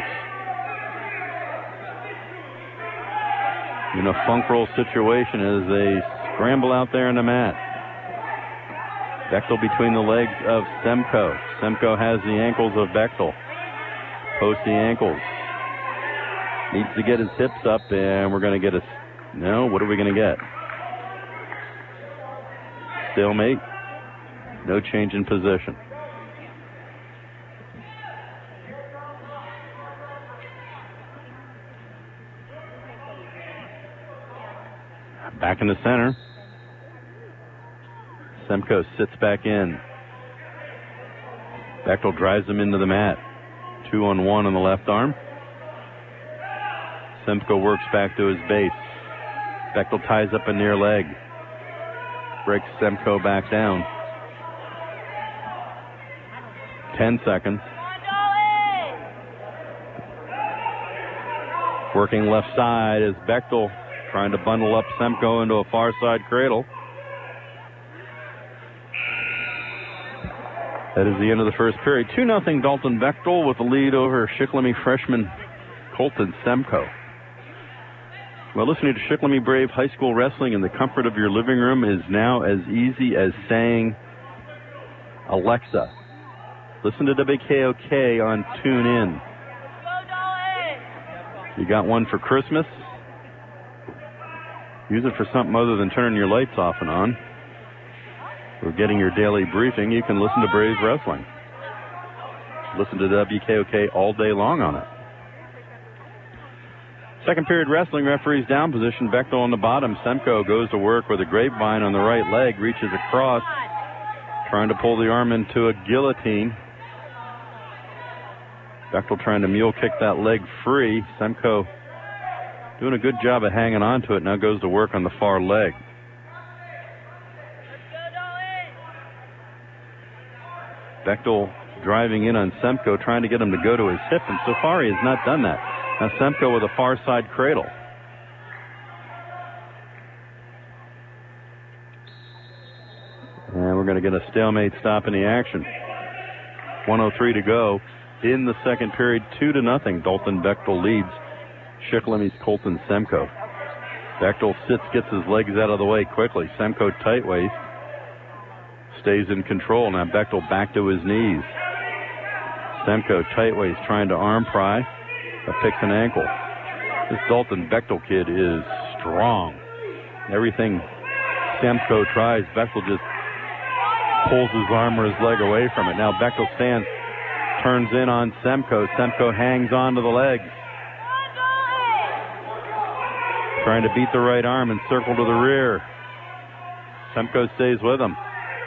In a funk roll situation as they scramble out there on the mat. Bechtel between the legs of Semko. Semko has the ankles of Bechtel. Post the ankles. Needs to get his hips up, and we're going to get a... No, what are we going to get? Stalemate. No change in position. Back in the center. Semko sits back in. Bechtel drives him into the mat. 2-on-1 on the left arm. Semko works back to his base. Bechtel ties up a near leg. Breaks Semko back down. 10 seconds. Working left side is Bechtel trying to bundle up Semko into a far side cradle. That is the end of the first period. 2-0 Dalton Bechtel with the lead over Shikellamy freshman Colton Semko. Well, listening to Shikellamy Brave High School Wrestling in the comfort of your living room is now as easy as saying, Alexa, listen to WKOK on TuneIn. You got one for Christmas? Use it for something other than turning your lights off and on. Or getting your daily briefing, you can listen to Braves Wrestling. Listen to WKOK all day long on it. Second period wrestling, referees down position. Bechtel on the bottom. Semko goes to work with a grapevine on the right leg, reaches across, trying to pull the arm into a guillotine. Bechtel trying to mule kick that leg free. Semko doing a good job of hanging on to it. Now goes to work on the far leg. Bechtel driving in on Semko, trying to get him to go to his hip, and so far he has not done that. Now Semko with a far side cradle. And we're going to get a stalemate stop in the action. 1:03 to go in the second period. 2-0. Dalton Bechtel leads Shikellamy's Colton Semko. Bechtel sits, gets his legs out of the way quickly. Semko tight waist. Stays in control. Now Bechtel back to his knees. Semko tight waist trying to arm pry. Picks an ankle. This Dalton Bechtel kid is strong. Everything Semko tries, Bechtel just pulls his arm or his leg away from it. Now Bechtel stands, turns in on Semko. Semko hangs on to the leg. Trying to beat the right arm and circle to the rear. Semko stays with him.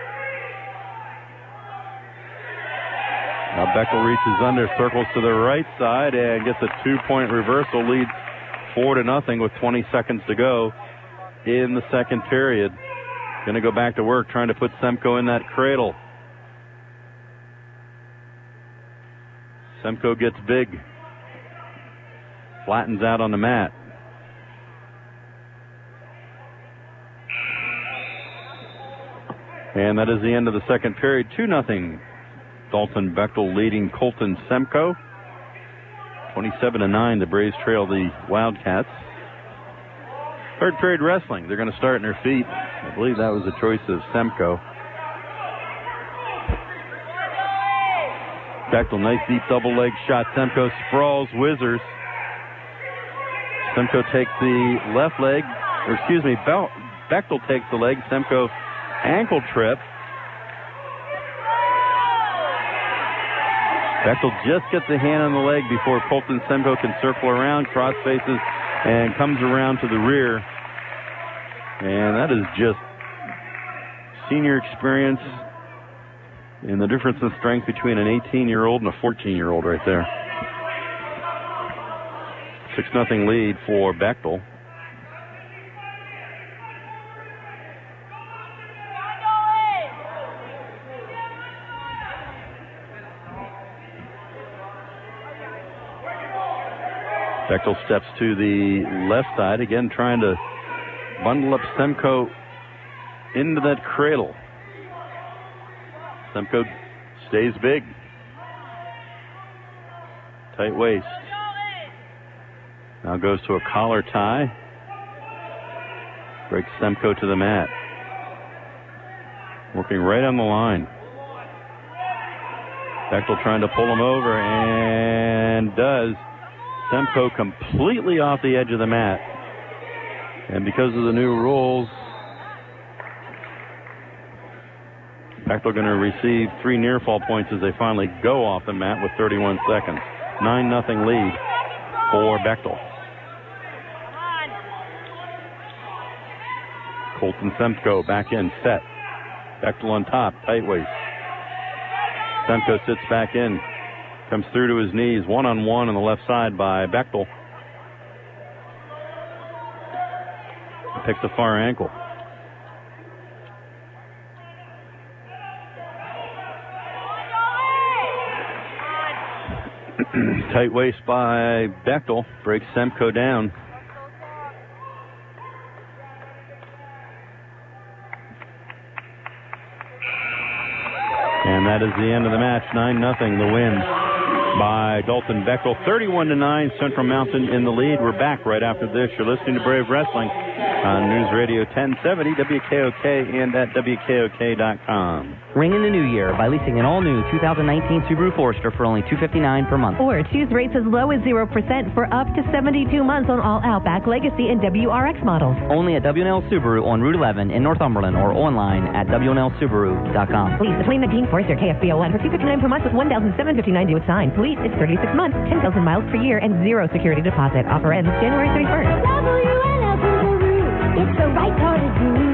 Now Bechtel reaches under, circles to the right side, and gets a 2-point reversal, leads 4-0 with 20 seconds to go in the second period. Going to go back to work, trying to put Semko in that cradle. Semko gets big. Flattens out on the mat. And that is the end of the second period. 2-0. Dalton Bechtel leading Colton Semko. 27-9, the Braves trail the Wildcats. Third period wrestling. They're going to start in their feet. I believe that was the choice of Semko. Bechtel, nice deep double leg shot. Semko sprawls, whizzers. Semko takes the left leg, Bechtel takes the leg. Semko ankle trip. Bechtel just gets a hand on the leg before Colton Semko can circle around, cross faces, and comes around to the rear. And that is just senior experience and the difference in strength between an 18-year-old and a 14-year-old right there. 6-0 lead for Bechtel. Bechtel steps to the left side, again trying to bundle up Semko into that cradle. Semko stays big. Tight waist. Now goes to a collar tie. Breaks Semko to the mat. Working right on the line. Bechtel trying to pull him over, and does. Semko completely off the edge of the mat. And because of the new rules, Bechtel going to receive 3 near fall points as they finally go off the mat with 31 seconds. 9-0 lead for Bechtel. Colton Semko back in, set. Bechtel on top, tight waist. Semko sits back in, comes through to his knees, one-on-one on the left side by Bechtel. Picks a far ankle. Tight waist by Bechtel, breaks Semko down. And that is the end of the match. 9-0, the win by Dalton Bechtel. 31-9, Central Mountain in the lead. We're back right after this. You're listening to Brave Wrestling on News Radio 1070, WKOK, and at WKOK.com. Ring in the new year by leasing an all-new 2019 Subaru Forester for only $259 per month. Or choose rates as low as 0% for up to 72 months on all Outback, Legacy, and WRX models. Only at W&L Subaru on Route 11 in Northumberland or online at WNLSubaru.com. Lease the 2019 Forester KFB01 for $259 per month with $1,759 due at sign. Lease is 36 months, 10,000 miles per year, and 0 security deposit. Offer ends January 31st. WNL Subaru, it's the right car to do.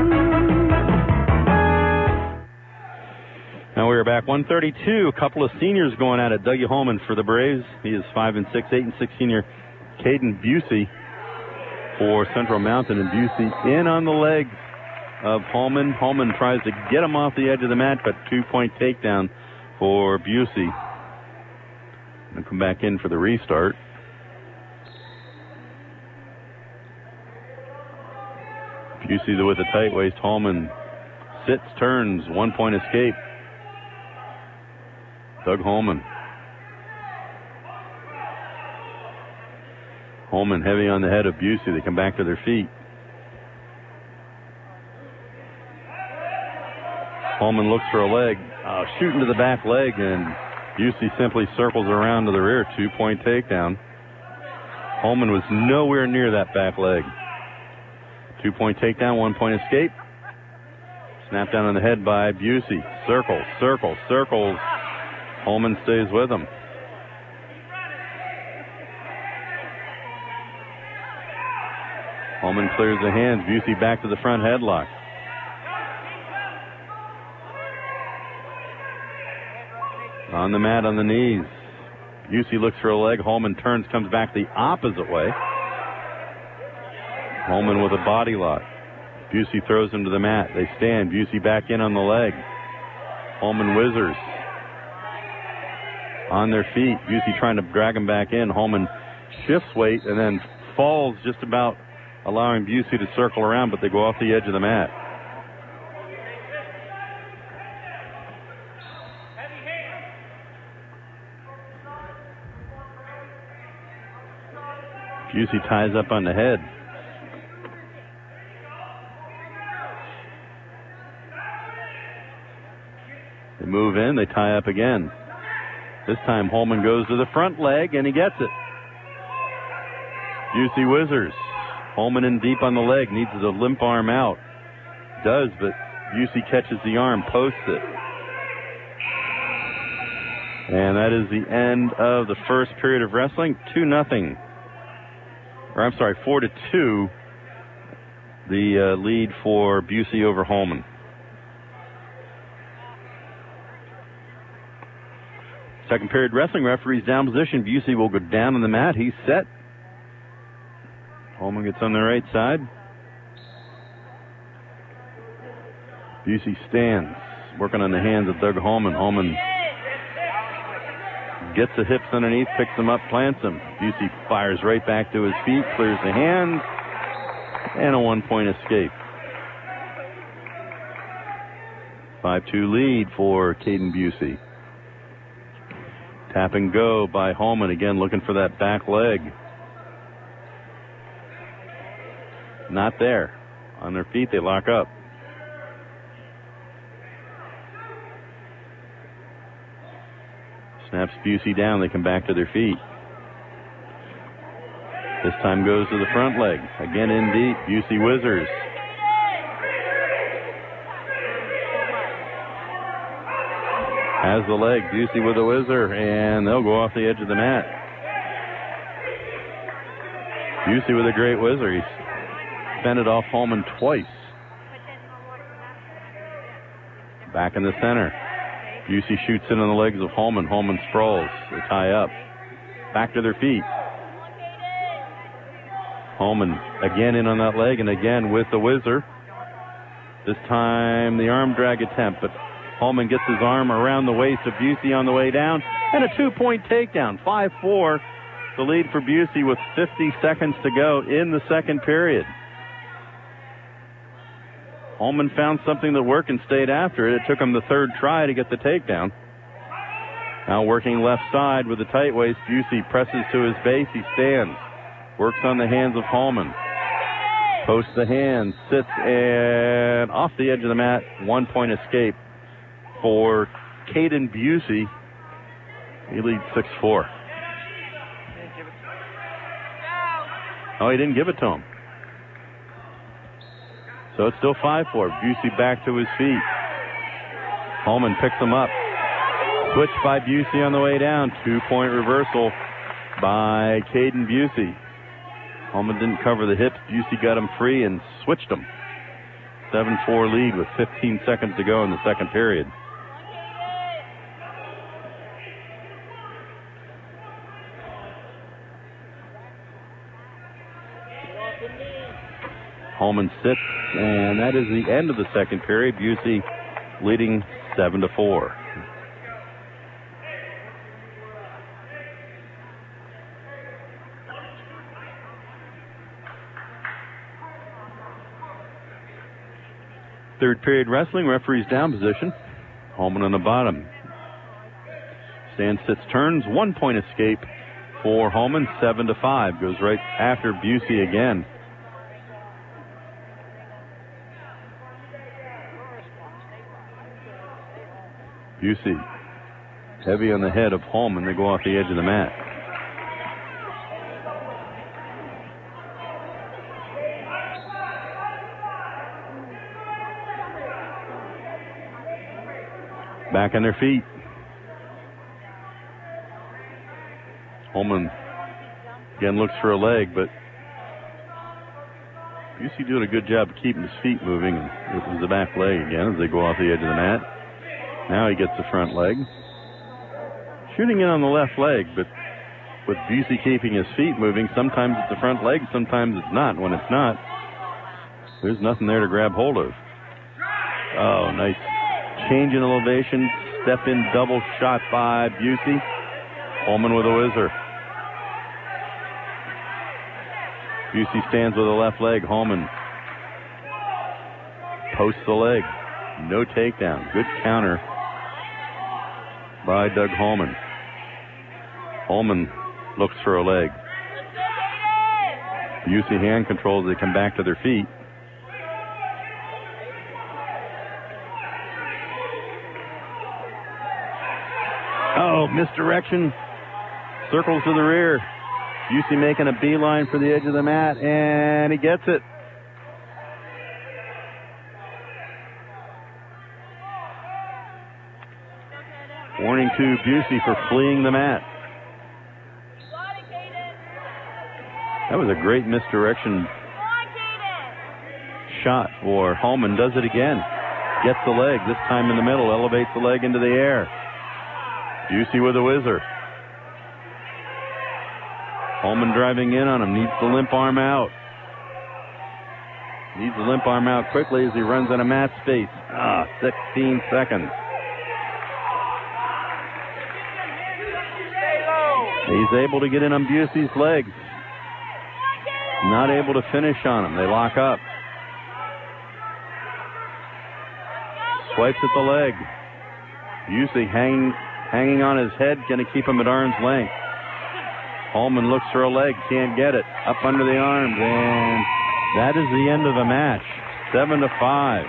Now we're back. 132. A couple of seniors going at it. Dougie Holman for the Braves. He is 5-6, 8-6 senior. Caden Busey for Central Mountain, and Busey in on the leg of Holman. Holman tries to get him off the edge of the mat, but 2-point takedown for Busey. And come back in for the restart. Busey with a tight waist. Holman sits, turns, 1-point escape. Doug Holman. Holman heavy on the head of Busey. They come back to their feet. Holman looks for a leg. Shooting to the back leg, and Busey simply circles around to the rear. 2-point takedown. Holman was nowhere near that back leg. 2-point takedown, 1-point escape. Snap down on the head by Busey. Circles. Holman stays with him. Holman clears the hands. Busey back to the front headlock. On the mat, on the knees. Busey looks for a leg. Holman turns, comes back the opposite way. Holman with a body lock. Busey throws him to the mat. They stand. Busey back in on the leg. Holman whizzers. On their feet. Busey trying to drag him back in. Holman shifts weight and then falls, just about allowing Busey to circle around, but they go off the edge of the mat. Busey ties up on the head. They move in, they tie up again. This time Holman goes to the front leg, and he gets it. Busey whizzers. Holman in deep on the leg, needs the limp arm out. Does, but Busey catches the arm, posts it. And that is the end of the first period of wrestling. 4-2. The lead for Busey over Holman. Second period wrestling, referee's down position. Busey will go down on the mat. He's set. Holman gets on the right side. Busey stands, working on the hands of Doug Holman. Holman gets the hips underneath, picks them up, plants them. Busey fires right back to his feet, clears the hands, and a 1-point escape. 5-2 lead for Caden Busey. Tap and go by Holman, again looking for that back leg. Not there. On their feet, they lock up. Snaps Busey down, they come back to their feet. This time goes to the front leg. Again in deep, Busey whizzers. has the leg. Busey with a whizzer, and they'll go off the edge of the mat. Busey with a great whizzer. He's fended off Holman twice. Back in the center. Busey shoots in on the legs of Holman. Holman sprawls. They tie up. Back to their feet. Holman again in on that leg and again with the whizzer. This time the arm drag attempt, but Holman gets his arm around the waist of Busey on the way down, and a 2-point takedown. 5-4, the lead for Busey with 50 seconds to go in the second period. Holman found something that worked and stayed after it. It took him the third try to get the takedown. Now working left side with the tight waist, Busey presses to his base. He stands, works on the hands of Holman. Posts the hands, sits, and off the edge of the mat. 1-point escape for Caden Busey. He leads 6-4. Oh, he didn't give it to him. So it's still 5-4. Busey back to his feet. Holman picks him up. Switch by Busey on the way down. 2-point reversal by Caden Busey. Holman didn't cover the hips. Busey got him free and switched him. 7-4 lead with 15 seconds to go in the second period. Holman sits, and that is the end of the second period. Busey leading 7-4. Third period wrestling, referee's down position. Holman on the bottom. Stands, sits, turns. 1-point escape for Holman. 7-5. Goes right after Busey again. Busey heavy on the head of Holman. They go off the edge of the mat. Back on their feet. Holman again looks for a leg, but Busey doing a good job of keeping his feet moving. This is the back leg again as they go off the edge of the mat. Now he gets the front leg. Shooting in on the left leg, but with Busey keeping his feet moving, sometimes it's the front leg, sometimes it's not. When it's not, there's nothing there to grab hold of. Oh, nice change in elevation. Step in double shot by Busey. Holman with a whizzer. Busey stands with the left leg. Holman posts the leg. No takedown. Good counter by Doug Holman. Holman looks for a leg. Busey hand controls. They come back to their feet. Oh, misdirection. Circles to the rear. Busey making a beeline for the edge of the mat, and he gets it. Warning to Busey for fleeing the mat. That was a great misdirection shot for Holman. Does it again. Gets the leg, this time in the middle. Elevates the leg into the air. Busey with a whizzer. Holman driving in on him. Needs the limp arm out. Needs the limp arm out quickly as he runs out of mat space. 16 seconds. He's able to get in on Busey's legs. Not able to finish on him. They lock up. Swipes at the leg. Busey hanging on his head, going to keep him at arm's length. Holman looks for a leg, can't get it. Up under the arms, and that is the end of the match. 7-5.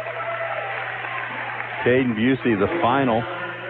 Caden Busey, the final.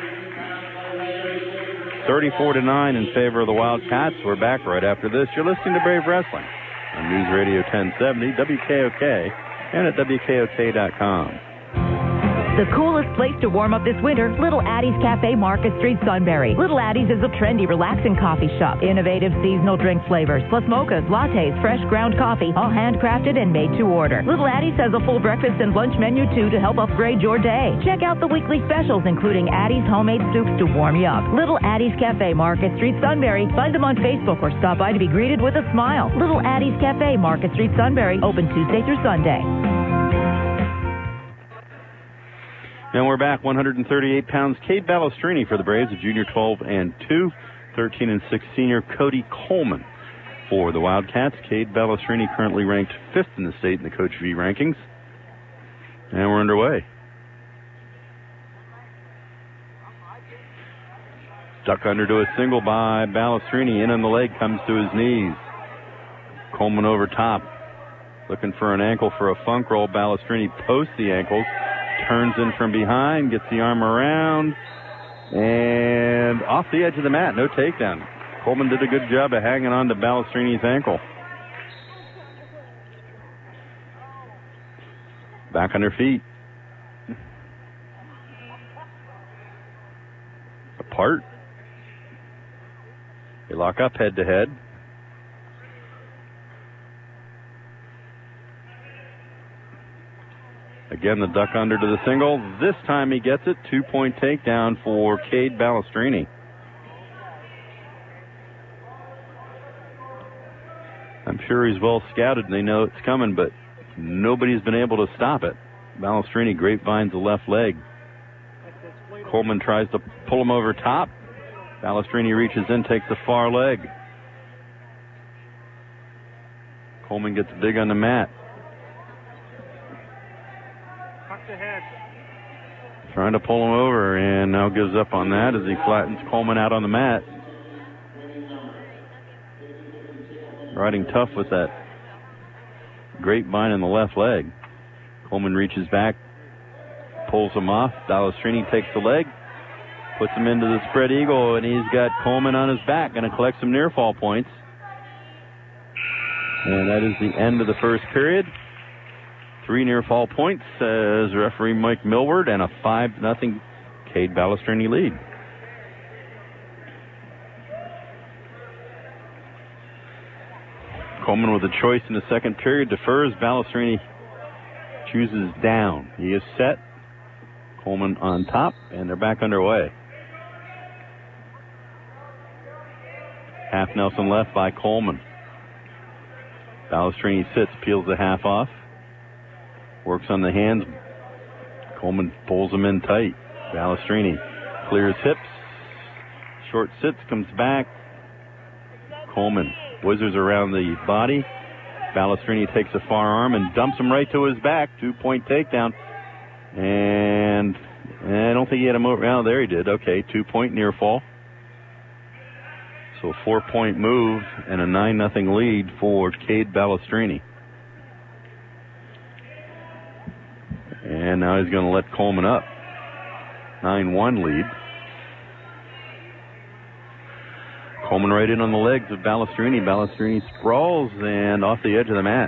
34-9 in favor of the Wildcats. We're back right after this. You're listening to Brave Wrestling on News Radio 1070, WKOK, and at WKOK.com. The coolest place to warm up this winter, Little Addie's Cafe, Market Street, Sunbury. Little Addie's is a trendy, relaxing coffee shop. Innovative seasonal drink flavors, plus mochas, lattes, fresh ground coffee, all handcrafted and made to order. Little Addie's has a full breakfast and lunch menu, too, to help upgrade your day. Check out the weekly specials, including Addie's homemade soups to warm you up. Little Addie's Cafe, Market Street, Sunbury. Find them on Facebook or stop by to be greeted with a smile. Little Addie's Cafe, Market Street, Sunbury. Open Tuesday through Sunday. And we're back. 138 pounds. Cade Balestrini for the Braves, a junior 12-2. 13-6 senior Cody Coleman for the Wildcats. Cade Balestrini currently ranked 5th in the state in the Coach V rankings. And we're underway. Duck under to a single by Balestrini. In on the leg, comes to his knees. Coleman over top. Looking for an ankle for a funk roll. Balestrini posts the ankles. Turns in from behind. Gets the arm around. And off the edge of the mat. No takedown. Coleman did a good job of hanging on to Balestrini's ankle. Back on their feet. Apart. They lock up head to head. Again, the duck under to the single. This time he gets it. 2-point takedown for Cade Balestrini. I'm sure he's well scouted and they know it's coming, but nobody's been able to stop it. Balestrini grapevines the left leg. Coleman tries to pull him over top. Balestrini reaches in, takes the far leg. Coleman gets big on the mat. Trying to pull him over, and now gives up on that as he flattens Coleman out on the mat. Riding tough with that grapevine in the left leg. Coleman reaches back, pulls him off. Balestrini takes the leg, puts him into the spread eagle, and he's got Coleman on his back. Going to collect some near fall points. And that is the end of the first period. 3 near fall points, says referee Mike Millward, and a 5-0 Cade Balestrini lead. Coleman with a choice in the second period. Defers. Balestrini chooses down. He is set. Coleman on top, and they're back underway. Half Nelson left by Coleman. Balestrini sits, peels the half off. Works on the hands. Coleman pulls him in tight. Balestrini clears hips. Short sits, comes back. Coleman whizzes around the body. Balestrini takes a far arm and dumps him right to his back. 2-point takedown. And I don't think he had him over. Oh, there he did. Okay, 2-point near fall. So a 4-point move and a 9-0 lead for Cade Balestrini. And now he's going to let Coleman up. 9-1 lead. Coleman right in on the legs of Balestrini. Balestrini sprawls and off the edge of the mat.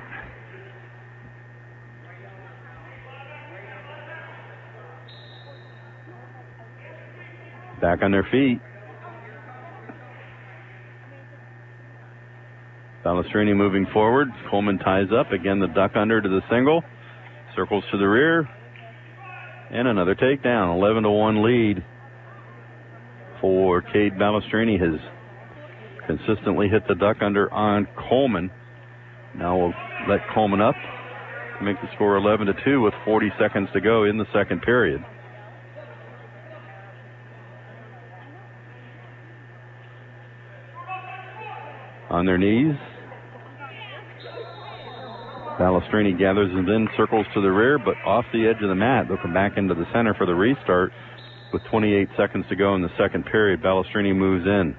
Back on their feet. Balestrini moving forward. Coleman ties up. Again, the duck under to the single. Circles to the rear. And another takedown. 11-1 lead for Cade Balestrini. Has consistently hit the duck under on Coleman. Now we'll let Coleman up to make the score 11-2 with 40 seconds to go in the second period. On their knees. Balestrini gathers them in, circles to the rear, but off the edge of the mat. They'll come back into the center for the restart with 28 seconds to go in the second period. Balestrini moves in.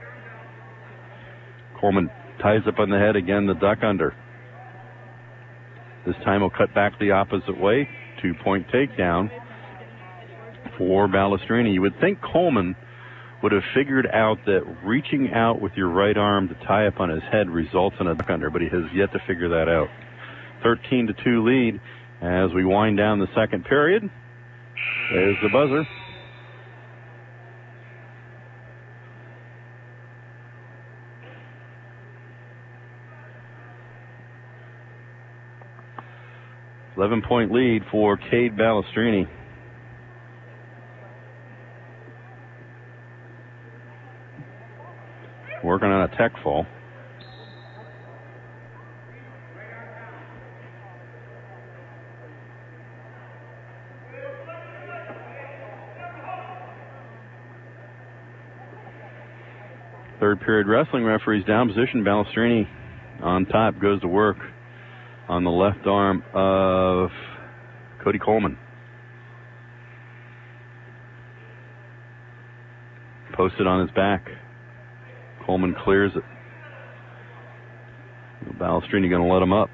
Coleman ties up on the head again, the duck under. This time he'll cut back the opposite way. 2-point takedown for Balestrini. You would think Coleman would have figured out that reaching out with your right arm to tie up on his head results in a duck under, but he has yet to figure that out. 13-2 lead as we wind down the second period. There's the buzzer. Point lead for Cade Balestrini. Working on a tech fall. Third period wrestling, referees down position. Balestrini on top, goes to work on the left arm of Cody Coleman. Posted on his back. Coleman clears it. Balestrini going to let him up.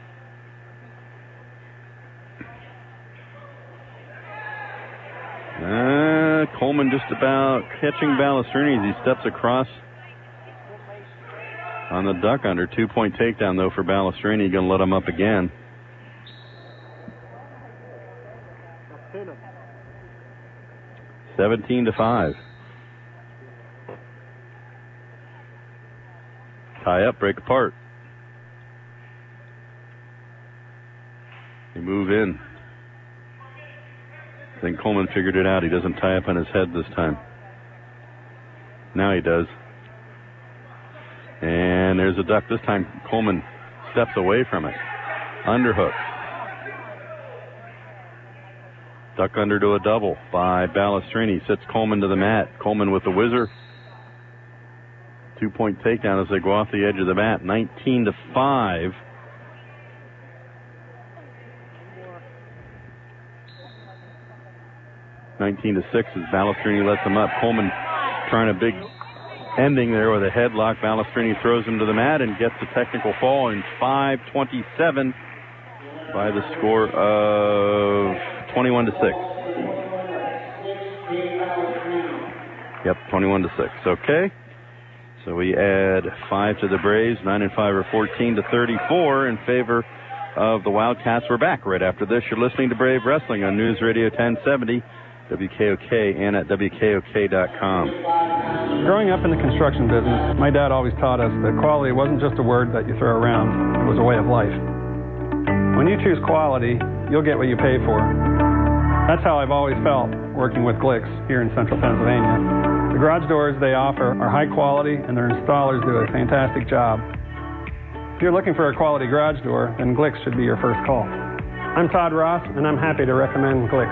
Coleman just about catching Balestrini as he steps across on the duck under. 2-point takedown, though, for Balestrini. Going to let him up again. (17-5). Tie up, break apart. They move in. I think Coleman figured it out. He doesn't tie up on his head this time. Now he does. And there's a duck. This time Coleman steps away from it. Underhook. Duck under to a double by Balestrini. Sits Coleman to the mat. Coleman with the whizzer. 2-point takedown as they go off the edge of the mat. 19-5. (19-6) as Balestrini lets him up. Coleman trying a big ending there with a headlock. Balestrini throws him to the mat and gets a technical fall in 5:27 by the score of 21-6. Yep, 21-6. Okay. So we add 5 to the Braves. 9 and 5 are 14-34 in favor of the Wildcats. We're back right after this. You're listening to Brave Wrestling on News Radio 1070, WKOK, and at WKOK.com. Growing up in the construction business, my dad always taught us that quality wasn't just a word that you throw around. It was a way of life. When you choose quality, you'll get what you pay for. That's how I've always felt working with Glicks here in central Pennsylvania. The garage doors they offer are high quality, and their installers do a fantastic job. If you're looking for a quality garage door, then Glicks should be your first call. I'm Todd Ross, and I'm happy to recommend Glicks.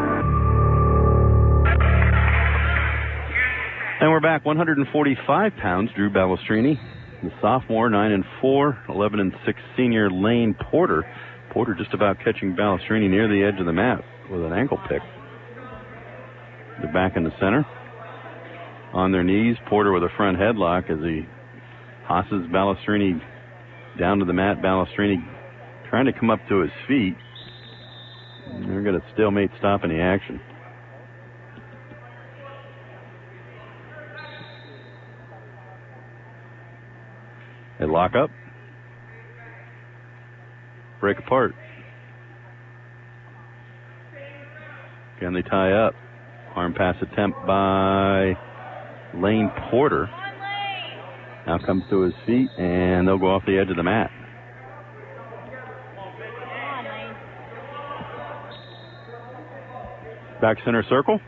And we're back. 145 pounds, Drew Balestrini. The sophomore, 9 and 4, 11 and 6 senior Lane Porter. Porter just about catching Balestrini near the edge of the mat with an ankle pick. They're back in the center. On their knees, Porter with a front headlock as he tosses Balestrini down to the mat. Balestrini trying to come up to his feet. They're going to stalemate stop in the action. They lock up. Break apart. Again, they tie up. Arm pass attempt by Lane Porter. Now comes to his feet, and they'll go off the edge of the mat. Back center circle.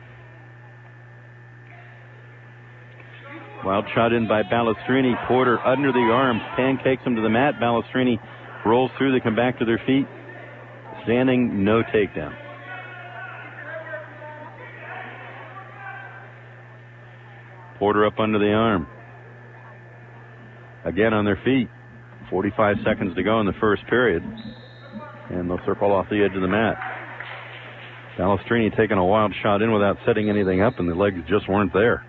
Wild shot in by Balestrini. Porter under the arms, pancakes him to the mat. Balestrini rolls through. They come back to their feet. Standing, no takedown. Porter up under the arm. Again on their feet. 45 seconds to go in the first period. And they'll circle off the edge of the mat. Balestrini taking a wild shot in without setting anything up, and the legs just weren't there.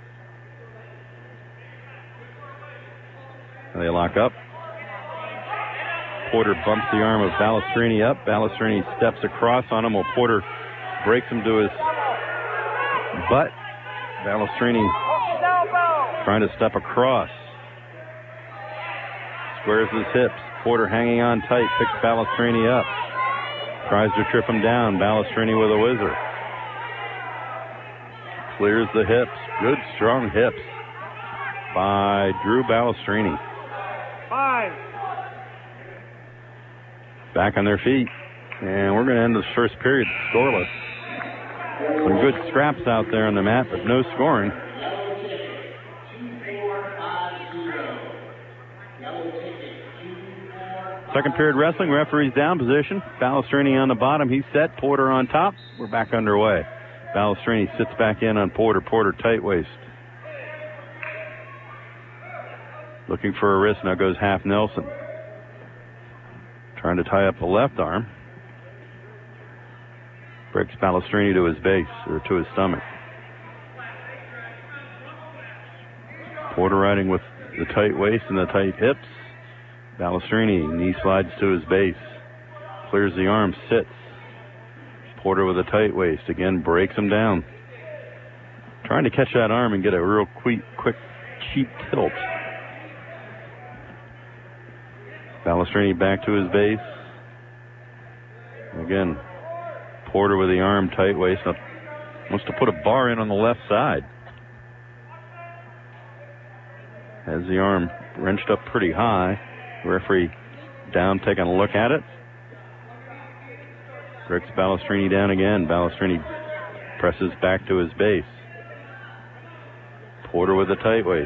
They lock up. Porter bumps the arm of Balestrini up. Balestrini steps across on him while Porter breaks him to his butt. Balestrini trying to step across. Squares his hips. Porter hanging on tight. Picks Balestrini up. Tries to trip him down. Balestrini with a whizzer. Clears the hips. Good, strong hips by Drew Balestrini. 5. Back on their feet. And we're going to end this first period scoreless. Some good scraps out there on the mat, but no scoring. Second period wrestling. Referee's down position. Balestrini on the bottom. He's set. Porter on top. We're back underway. Balestrini sits back in on Porter. Porter tight waist. Looking for a wrist. Now goes half Nelson. Trying to tie up the left arm. Breaks Balestrini to his base, or to his stomach. Porter riding with the tight waist and the tight hips. Balestrini, knee slides to his base. Clears the arm, sits. Porter with a tight waist. Again, breaks him down. Trying to catch that arm and get a real quick cheap tilt. Balestrini back to his base. Again, Porter with the arm, tight waist. Wants to put a bar in on the left side. Has the arm wrenched up pretty high. Referee down, taking a look at it. Breaks Balestrini down again. Balestrini presses back to his base. Porter with a tight waist.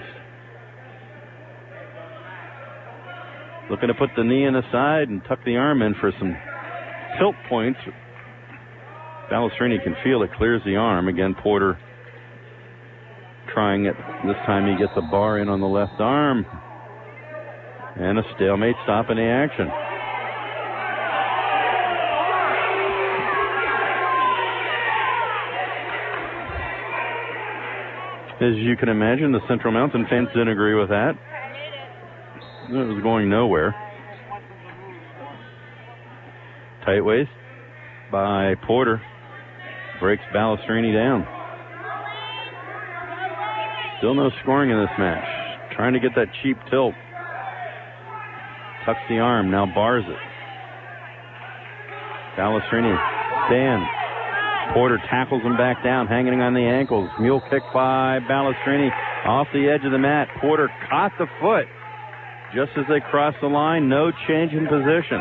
Looking to put the knee in the side and tuck the arm in for some tilt points. Balestrini can feel it, clears the arm. Again, Porter trying it. This time he gets a bar in on the left arm. And a stalemate stop in the action. As you can imagine, the Central Mountain fans didn't agree with that. It was going nowhere. Tight waist by Porter. Breaks Balestrini down. Still no scoring in this match. Trying to get that cheap tilt. Tucks the arm, now bars it. Balestrini stands. Porter tackles him back down, hanging on the ankles. Mule kick by Balestrini off the edge of the mat. Porter caught the foot just as they crossed the line. No change in position.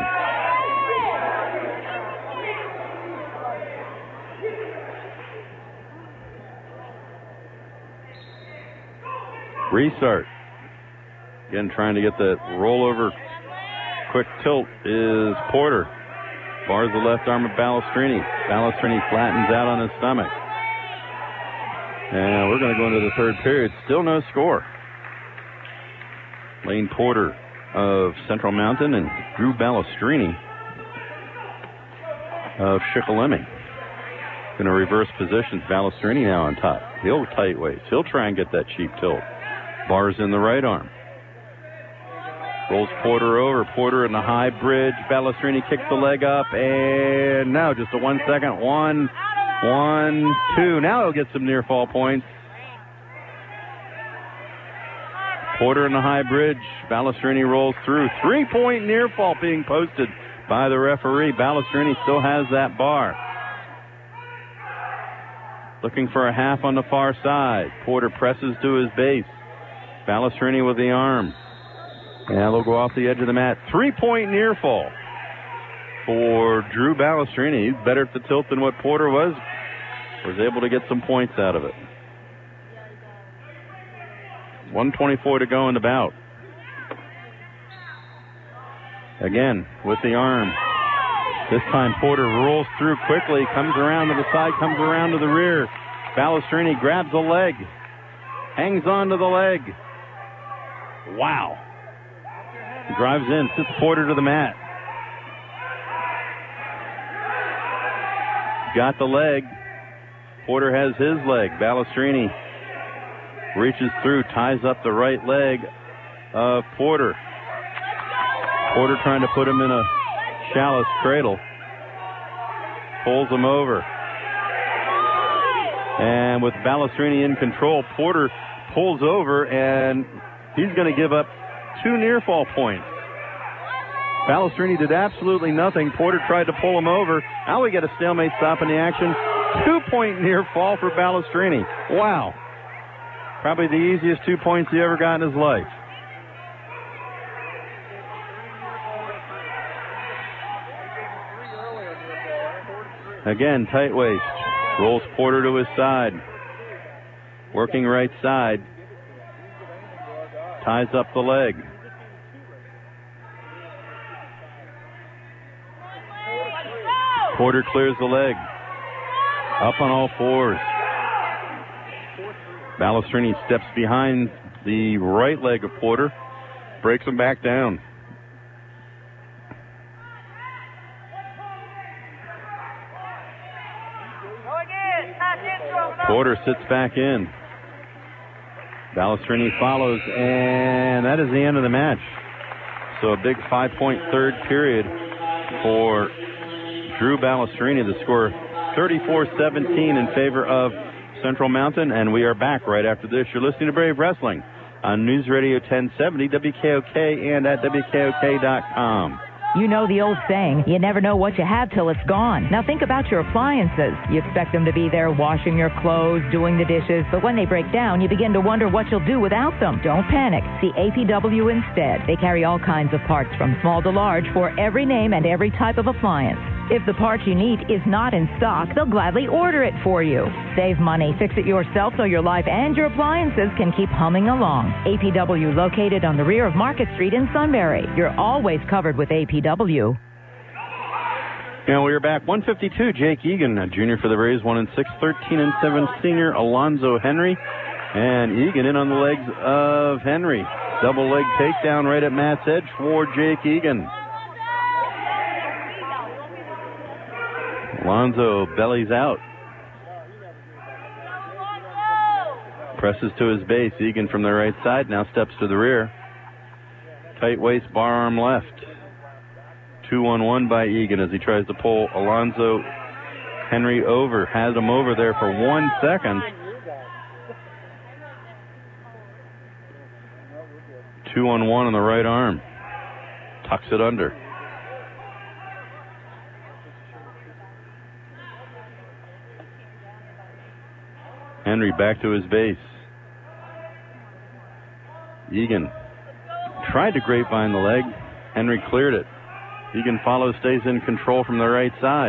Restart. Again, trying to get that rollover quick tilt is Porter. Bars the left arm of Balestrini. Balestrini flattens out on his stomach. And we're going to go into the third period. Still no score. Lane Porter of Central Mountain and Drew Balestrini of Shikellamy. Going to reverse positions. Balestrini now on top. He'll tight waist. He'll try and get that cheap tilt. Bars in the right arm. Rolls Porter over. Porter in the high bridge. Balestrini kicks the leg up. And now just a 1 second. 1, 2. Now he'll get some near fall points. Porter in the high bridge. Balestrini rolls through. 3-point near fall being posted by the referee. Balestrini still has that bar. Looking for a half on the far side. Porter presses to his base. Balestrini with the arm. And they'll go off the edge of the mat. 3-point near fall for Drew Balestrini. He's better at the tilt than what Porter was. Was able to get some points out of it. 1:24 to go in the bout. Again, with the arm. This time Porter rolls through quickly, comes around to the side, comes around to the rear. Balestrini grabs the leg. Hangs on to the leg. Wow. Drives in, sits Porter to the mat. Got the leg. Porter has his leg. Balestrini reaches through, ties up the right leg of Porter. Porter trying to put him in a shallow cradle. Pulls him over. And with Balestrini in control, Porter pulls over, and he's going to give up 2 near fall points. Balestrini did absolutely nothing. Porter tried to pull him over. Now we get a stalemate stop in the action. 2-point near fall for Balestrini. Wow. Probably the easiest 2 points he ever got in his life. Again, tight waist. Rolls Porter to his side. Working right side. Ties up the leg. Porter clears the leg. Up on all fours. Balestrini steps behind the right leg of Porter. Breaks him back down. Porter sits back in. Balestrini follows, and that is the end of the match. So a big 5-point third period for Drew Balestrini. The score 34-17 in favor of Central Mountain, and we are back right after this. You're listening to Brave Wrestling on News Radio 1070, WKOK, and at WKOK.com. You know the old saying, you never know what you have till it's gone. Now think about your appliances. You expect them to be there washing your clothes, doing the dishes, but when they break down, you begin to wonder what you'll do without them. Don't panic. See APW instead. They carry all kinds of parts from small to large for every name and every type of appliance. If the part you need is not in stock, they'll gladly order it for you. Save money, fix it yourself so your life and your appliances can keep humming along. APW located on the rear of Market Street in Sunbury. You're always covered with APW. Now we're back. 152, Jake Egan, a junior for the Braves, 1-6, 13-7 senior Alonzo Henry. And Egan in on the legs of Henry. Double leg takedown right at Matt's edge for Jake Egan. Alonzo bellies out. Presses to his base. Egan from the right side now steps to the rear. Tight waist, bar arm left. 2-on-1 by Egan as he tries to pull Alonzo Henry over. Has him over there for 1 second. 2-on-1 on the right arm. Tucks it under. Henry back to his base. Egan tried to grapevine the leg. Henry cleared it. Egan follows, stays in control from the right side.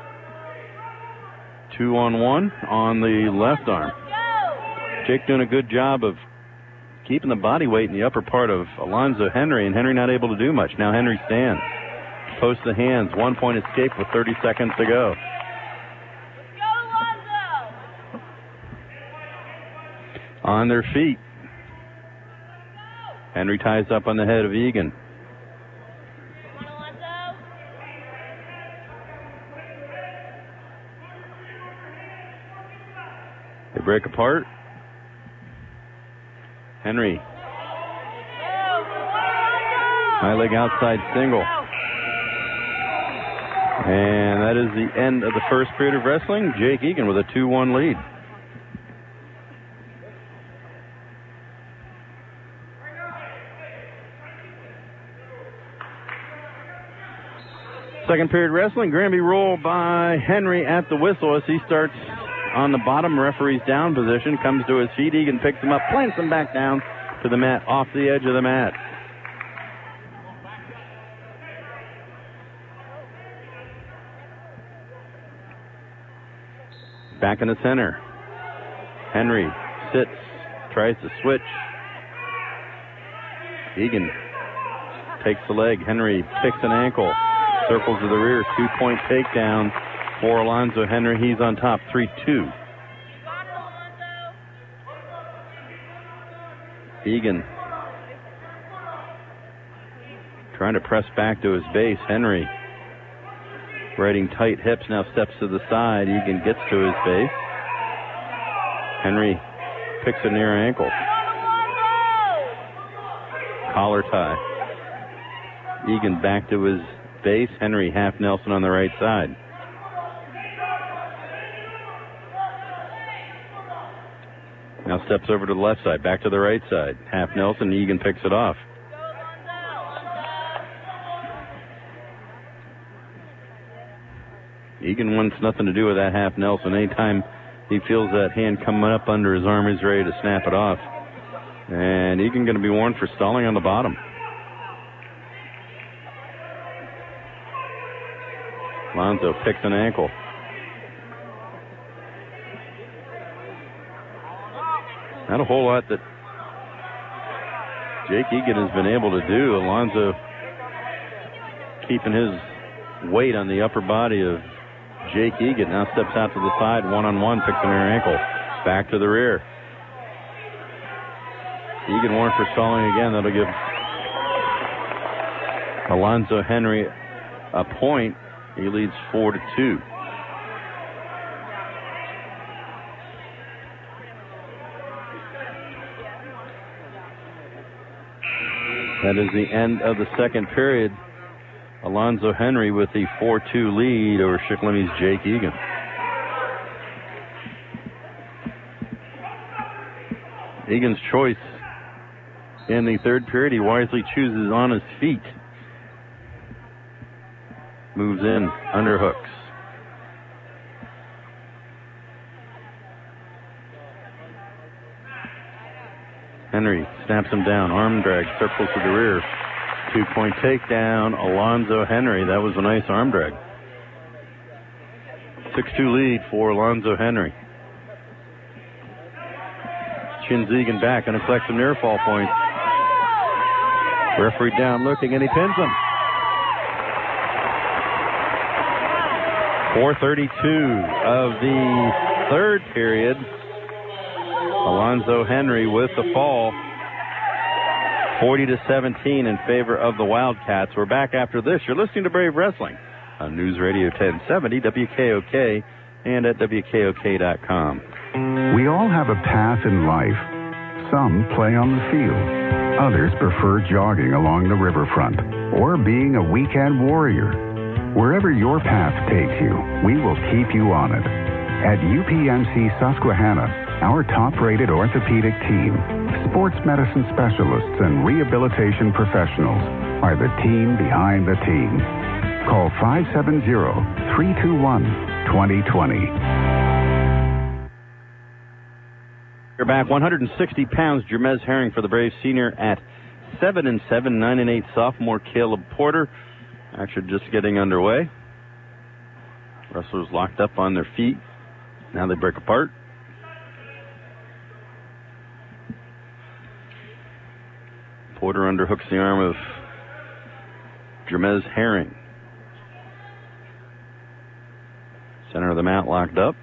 2-on-1 on the left arm. Jake doing a good job of keeping the body weight in the upper part of Alonzo Henry, and Henry not able to do much. Now Henry stands. Posts the hands. 1 point escape with 30 seconds to go. On their feet. Henry ties up on the head of Egan. They break apart. Henry. High leg outside single. And that is the end of the first period of wrestling. Jake Egan with a 2-1 lead. Second period wrestling. Granby roll by Henry at the whistle as he starts on the bottom. Referee's down position. Comes to his feet. Egan picks him up. Plants him back down to the mat. Off the edge of the mat. Back in the center. Henry sits. Tries to switch. Egan takes the leg. Henry picks an ankle. Circles to the rear, 2-point takedown for Alonzo Henry. He's on top, 3-2. Egan trying to press back to his base. Henry riding tight hips, now steps to the side. Egan gets to his base. Henry picks a near ankle. Collar tie. Egan back to his base. Henry half Nelson on the right side. Now steps over to the left side, back to the right side. Half Nelson, Egan picks it off. Egan wants nothing to do with that half Nelson. Anytime he feels that hand coming up under his arm, he's ready to snap it off. And Egan going to be warned for stalling on the bottom. Alonzo picks an ankle. Not a whole lot that Jake Egan has been able to do. Alonzo keeping his weight on the upper body of Jake Egan. Now steps out to the side, one-on-one, picks an rear ankle. Back to the rear. Egan warned for stalling again. That'll give Alonzo Henry a point. He leads 4-2. That is the end of the second period. Alonzo Henry with the 4-2 lead over Shikellami's Jake Egan. Egan's choice in the third period. He wisely chooses on his feet. Moves in, underhooks. Henry snaps him down, arm drag, circles to the rear. 2-point takedown, Alonzo Henry. That was a nice arm drag. 6-2 lead for Alonzo Henry. Chins Egan back, going to collect some near fall points. Referee down looking, and he pins him. 4:32 of the third period. Alonzo Henry with the fall. 40-17 in favor of the Wildcats. We're back after this. You're listening to Brave Wrestling on News Radio 1070, WKOK, and at WKOK.com. We all have a path in life. Some play on the field. Others prefer jogging along the riverfront or being a weekend warrior. Wherever your path takes you, we will keep you on it. At UPMC Susquehanna, our top-rated orthopedic team, sports medicine specialists, and rehabilitation professionals are the team behind the team. Call 570-321-2020. You're back. 160 pounds, Jermez Herring for the Braves senior at 7-7, 9-8 sophomore Caleb Porter. Action just getting underway. Wrestlers locked up on their feet. Now they break apart. Porter underhooks the arm of Jermez Herring. Center of the mat locked up.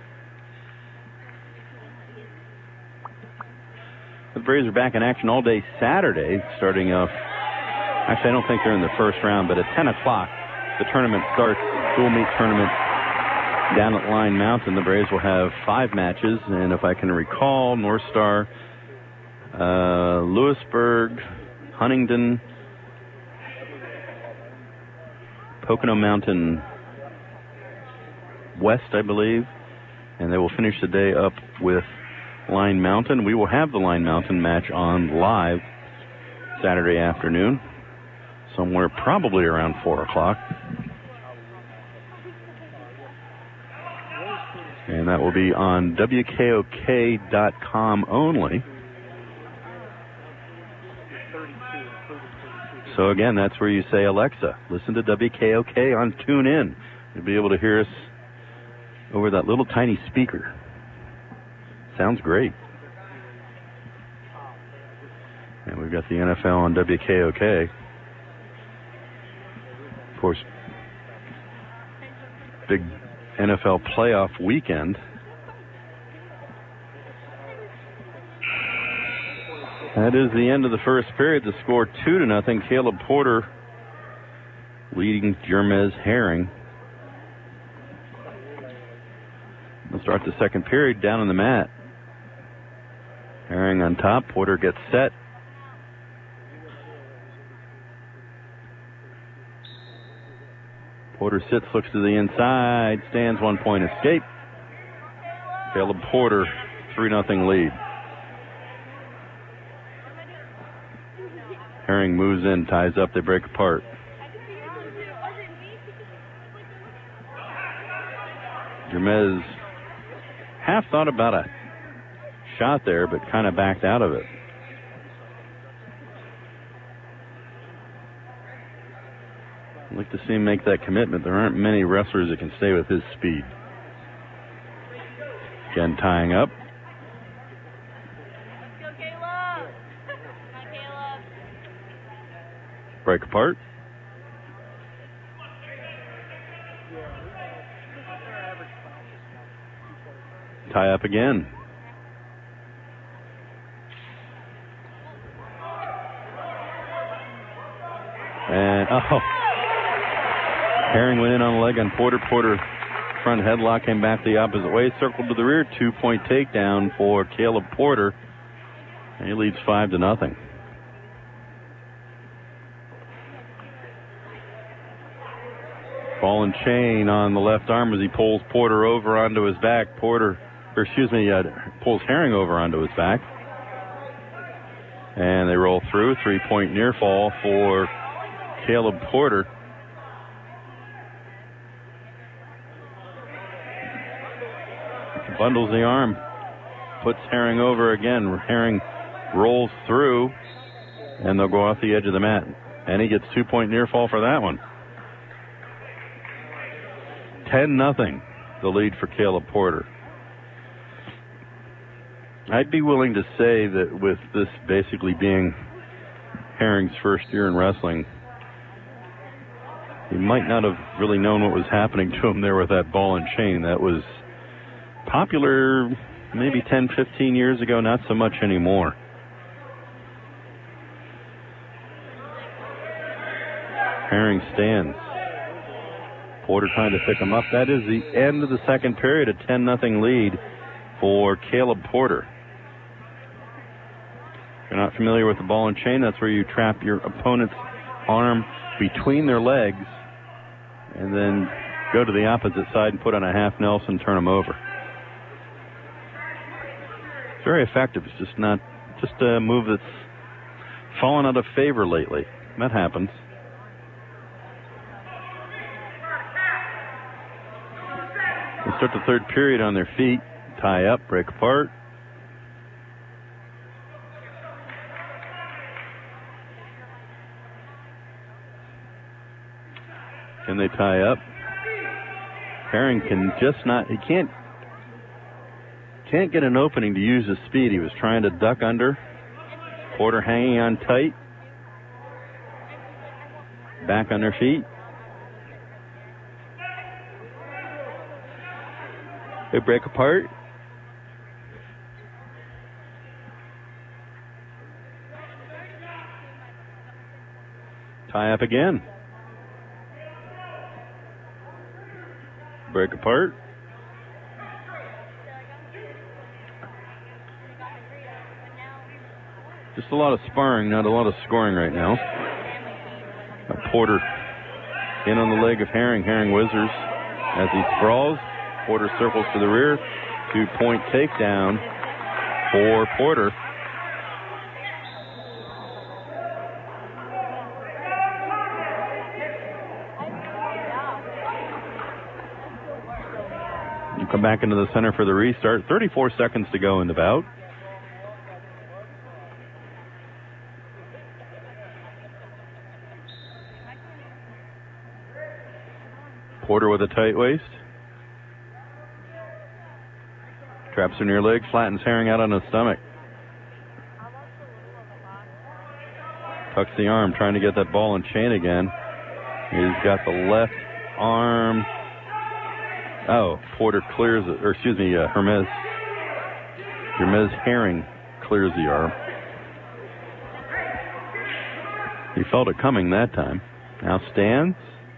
The Braves are back in action all day Saturday, starting off. Actually, I don't think they're in the first round, but at 10 o'clock, the tournament starts. Dual meet tournament down at Line Mountain. The Braves will have 5 matches, and if I can recall, North Star, Lewisburg, Huntingdon, Pocono Mountain West, I believe, and they will finish the day up with Line Mountain. We will have the Line Mountain match on live Saturday afternoon, somewhere probably around 4 o'clock. And that will be on WKOK.com only. So again, that's where you say, Alexa, listen to WKOK on TuneIn. You'll be able to hear us over that little tiny speaker. Sounds great. And we've got the NFL on WKOK. Of course, big NFL playoff weekend. That is the end of the first period. The score 2-0. Caleb Porter leading Jermez Herring. We'll start the second period down on the mat. Herring on top. Porter gets set. Porter sits, looks to the inside, stands, 1-point escape. Caleb Porter, 3-0 lead. Herring moves in, ties up, they break apart. Jermez half thought about a shot there, but kind of backed out of it. I'd like to see him make that commitment. There aren't many wrestlers that can stay with his speed. Again, tying up. Break apart. Tie up again. And, Herring went in on the leg on Porter. Porter front headlock, came back the opposite way, circled to the rear, 2-point takedown for Caleb Porter. And he leads 5-0. Ball and chain on the left arm as he pulls Porter over onto his back. Pulls Herring over onto his back. And they roll through. 3-point near fall for Caleb Porter. Bundles the arm. Puts Herring over again. Herring rolls through. And they'll go off the edge of the mat. And he gets 2-point near fall for that one. 10-0, the lead for Caleb Porter. I'd be willing to say that with this basically being Herring's first year in wrestling, he might not have really known what was happening to him there with that ball and chain. That was popular maybe 10, 15 years ago, not so much anymore. Herring stands. Porter trying to pick him up. That is the end of the second period, a 10-0 lead for Caleb Porter. If you're not familiar with the ball and chain, that's where you trap your opponent's arm between their legs and then go to the opposite side and put on a half Nelson, turn them over. It's very effective. It's just a move that's fallen out of favor lately. That happens. They start the third period on their feet. Tie up, break apart. Can they tie up? Herring can just not, he can't get an opening to use his speed. He was trying to duck under. Porter hanging on tight. Back on their feet. They break apart. Tie up again. Break apart. Just a lot of sparring, not a lot of scoring right now. Porter in on the leg of Herring. Herring whizzes as he sprawls. Porter circles to the rear. 2-point takedown for Porter. You come back into the center for the restart. 34 seconds to go in the bout. Porter with a tight waist. Traps her near leg, flattens Herring out on his stomach. Tucks the arm, trying to get that ball and chain again. He's got the left arm. Porter clears it, Hermes Herring clears the arm. He felt it coming that time. Now stands.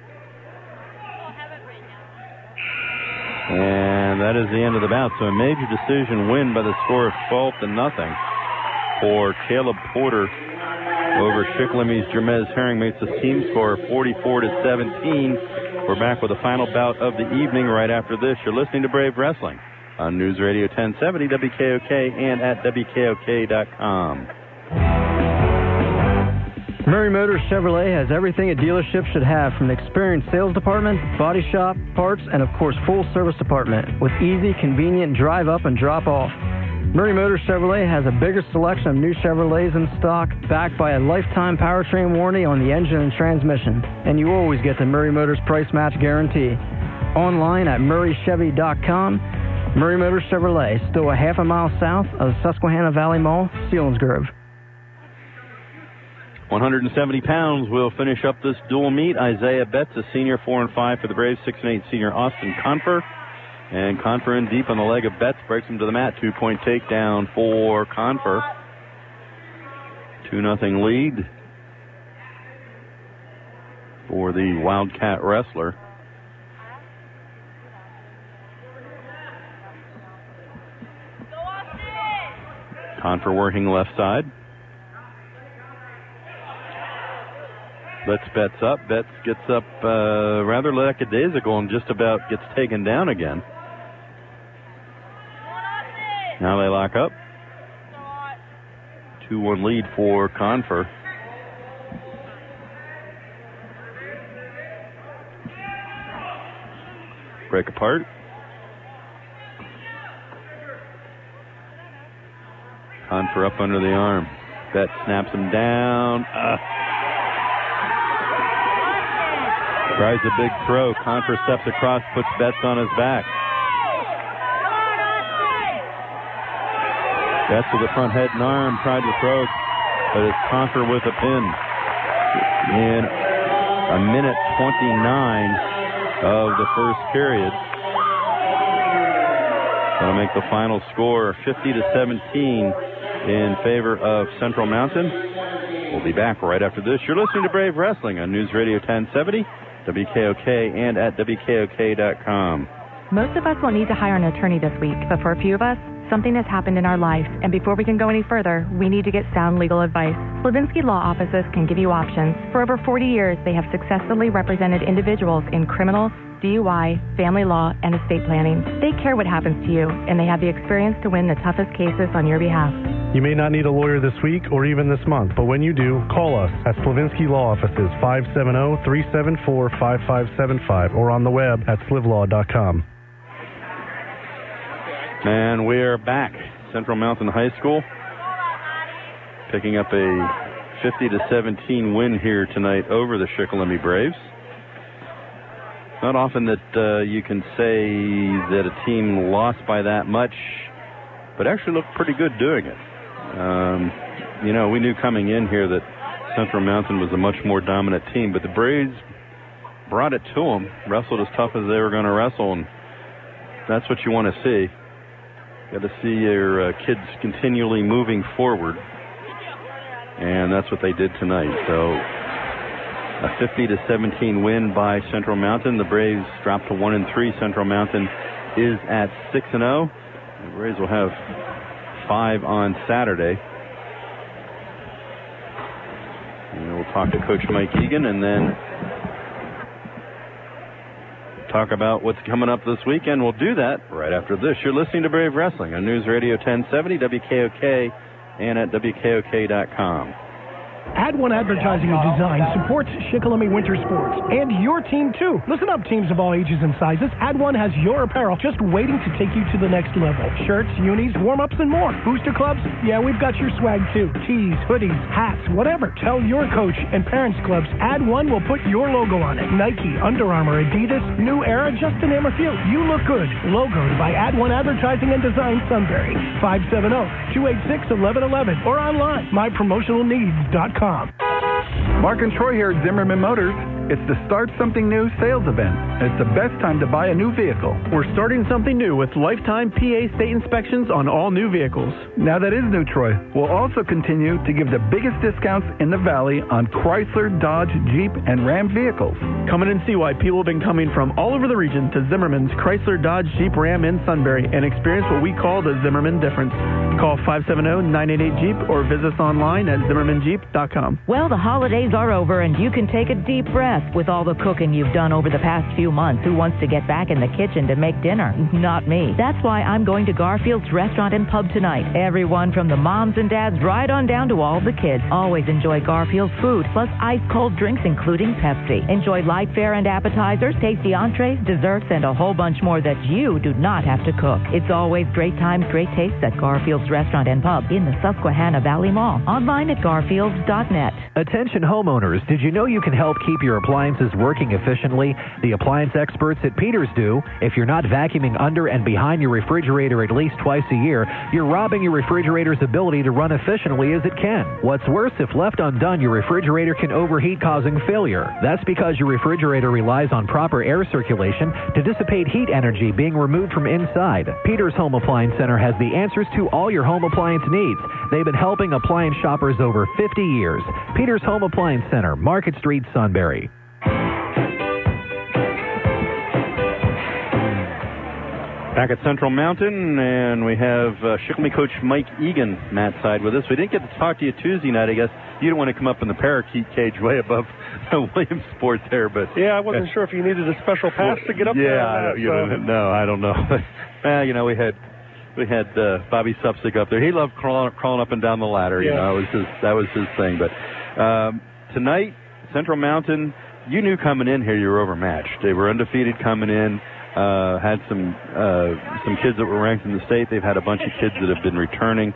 And that is the end of the bout. So a major decision win by the score of 12-0 for Caleb Porter over Shikellamy's Jermez Herring. Makes the team score 44-17. We're back with the final bout of the evening right after this. You're listening to Brave Wrestling on News Radio 1070 WKOK and at WKOK.com. Murray Motors Chevrolet has everything a dealership should have from an experienced sales department, body shop, parts, and of course full service department with easy, convenient drive up and drop off. Murray Motors Chevrolet has a bigger selection of new Chevrolets in stock, backed by a lifetime powertrain warranty on the engine and transmission. And you always get the Murray Motors price match guarantee. Online at murraychevy.com. Murray Motors Chevrolet, still a half a mile south of the Susquehanna Valley Mall, Selinsgrove. 170 pounds will finish up this dual meet. Isaiah Betts, a senior, 4-5 for the Braves. 6'8" senior Austin Confer. And Confer in deep on the leg of Betts, breaks him to the mat. 2-point takedown for Confer. 2-0 lead for the Wildcat wrestler. Confer working left side. Lets Betts up. Betts gets up rather lackadaisical and just about gets taken down again. Now they lock up. 2-1 lead for Confer. Break apart. Confer up under the arm. Betts snaps him down. Tries a big throw. Confer steps across, puts Betts on his back. Betts with the front head and arm, tried to throw, but it's Confer with a pin. In a minute 29 of the first period. That'll make the final score 50-17 in favor of Central Mountain. We'll be back right after this. You're listening to Brave Wrestling on News Radio 1070, WKOK, and at WKOK.com. Most of us will need to hire an attorney this week, but for a few of us, something has happened in our life, and before we can go any further, we need to get sound legal advice. Slavinsky Law Offices can give you options. For over 40 years, they have successfully represented individuals in criminal, DUI, family law, and estate planning. They care what happens to you, and they have the experience to win the toughest cases on your behalf. You may not need a lawyer this week or even this month, but when you do, call us at Slavinsky Law Offices, 570-374-5575, or on the web at slivlaw.com. And we're back. Central Mountain High School picking up a 50-17 win here tonight over the Shikellamy Braves. Not often that you can say that a team lost by that much, but actually looked pretty good doing it. We knew coming in here that Central Mountain was a much more dominant team, but the Braves brought it to them, wrestled as tough as they were going to wrestle, and that's what you want to see. Got to see your kids continually moving forward, and that's what they did tonight. So a 50-17 win by Central Mountain. The Braves dropped to 1-3. Central Mountain is at 6-0. The Braves will have 5 on Saturday. And we'll talk to Coach Mike Egan and then talk about what's coming up this weekend. We'll do that right after this. You're listening to Brave Wrestling on News Radio 1070, WKOK, and at WKOK.com. Ad One Advertising and Design supports Shikellamy Winter Sports and your team too. Listen up, teams of all ages and sizes. Ad One has your apparel just waiting to take you to the next level. Shirts, unis, warm-ups, and more. Booster clubs? Yeah, we've got your swag too. Tees, hoodies, hats, whatever. Tell your coach and parents clubs Ad One will put your logo on it. Nike, Under Armour, Adidas, New Era, just to name a few. You look good. Logoed by Ad One Advertising and Design, Sunbury. 570-286-1111 or online mypromotionalneeds.com. Mark and Troy here at Zimmerman Motors. It's the Start Something New sales event. It's the best time to buy a new vehicle. We're starting something new with lifetime PA state inspections on all new vehicles. Now that is new, Troy. We'll also continue to give the biggest discounts in the Valley on Chrysler, Dodge, Jeep, and Ram vehicles. Come in and see why people have been coming from all over the region to Zimmerman's Chrysler, Dodge, Jeep, Ram in Sunbury and experience what we call the Zimmerman difference. Call 570-988-JEEP or visit us online at ZimmermanJeep.com. Well, the holidays are over, and you can take a deep breath with all the cooking you've done over the past few months. Who wants to get back in the kitchen to make dinner? Not me. That's why I'm going to Garfield's Restaurant and Pub tonight. Everyone from the moms and dads right on down to all the kids always enjoy Garfield's food, plus ice-cold drinks including Pepsi. Enjoy light fare and appetizers, tasty entrees, desserts, and a whole bunch more that you do not have to cook. It's always great times, great tastes at Garfield's Restaurant and Pub in the Susquehanna Valley Mall. Online at garfields.net. Attention homeowners, did you know you can help keep your appliances working efficiently? The appliance experts at Peters do. If you're not vacuuming under and behind your refrigerator at least twice a year, you're robbing your refrigerator's ability to run efficiently as it can. What's worse, if left undone, your refrigerator can overheat, causing failure. That's because your refrigerator relies on proper air circulation to dissipate heat energy being removed from inside. Peters Home Appliance Center has the answers to all your home appliance needs. They've been helping appliance shoppers over 50 years. Peters Home Appliance Center, Market Street, Sunbury. Back at Central Mountain, and we have Shikellamy coach Mike Egan, Matt side, with us. We didn't get to talk to you Tuesday night. I guess you didn't want to come up in the parakeet cage way above Williamsport there, but yeah, I wasn't sure if you needed a special pass to get up there. No, I don't know. We had Bobby Supsick up there. He loved crawling up and down the ladder. Yeah. You know, that was his thing. But tonight, Central Mountain, you knew coming in here you were overmatched. They were undefeated coming in. Had some kids that were ranked in the state. They've had a bunch of kids that have been returning,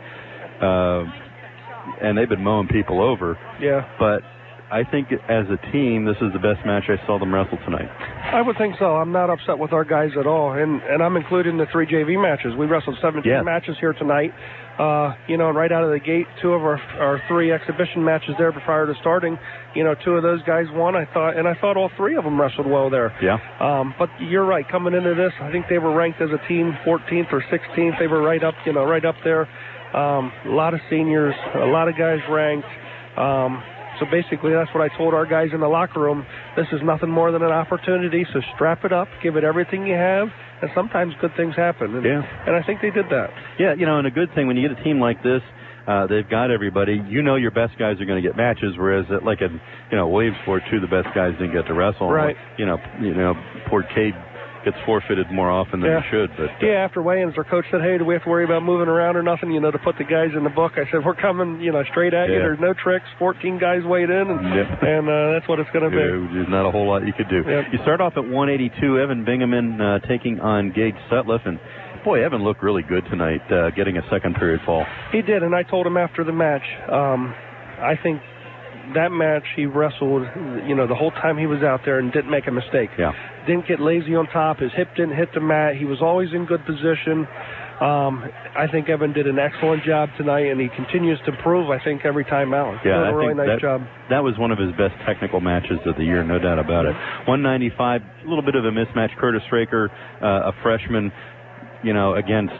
and they've been mowing people over. Yeah. But I think as a team, this is the best match I saw them wrestle tonight. I would think so. I'm not upset with our guys at all, and I'm including the 3 JV matches. We wrestled 17 matches here tonight. And right out of the gate, 2 of our 3 exhibition matches there prior to starting, 2 of those guys won. I thought all 3 of them wrestled well there. Yeah. But you're right. Coming into this, I think they were ranked as a team 14th or 16th. They were right up there. A lot of seniors, a lot of guys ranked. So basically, that's what I told our guys in the locker room. This is nothing more than an opportunity, so strap it up, give it everything you have, and sometimes good things happen. And I think they did that. Yeah, and a good thing, when you get a team like this, they've got everybody. Your best guys are going to get matches, whereas like at Williamsport, 2 of the best guys didn't get to wrestle. Right. Port Cade gets forfeited more often than he should. But after weigh-ins, our coach said, "Hey, do we have to worry about moving around or nothing? To put the guys in the book." I said, "We're coming, straight at you. There's no tricks. 14 guys weighed in, and that's what it's going to be." There's not a whole lot you could do. Yep. You start off at 182. Evan Bingaman taking on Gage Sutliff, and boy, Evan looked really good tonight, getting a second period fall. He did, and I told him after the match, I think that match he wrestled, the whole time he was out there and didn't make a mistake. Yeah. Didn't get lazy on top. His hip didn't hit the mat. He was always in good position. I think Evan did an excellent job tonight, and he continues to improve, I think, every time out. Yeah, did a really nice job. That was one of his best technical matches of the year, no doubt about it. 195, a little bit of a mismatch. Curtis Straker, a freshman, against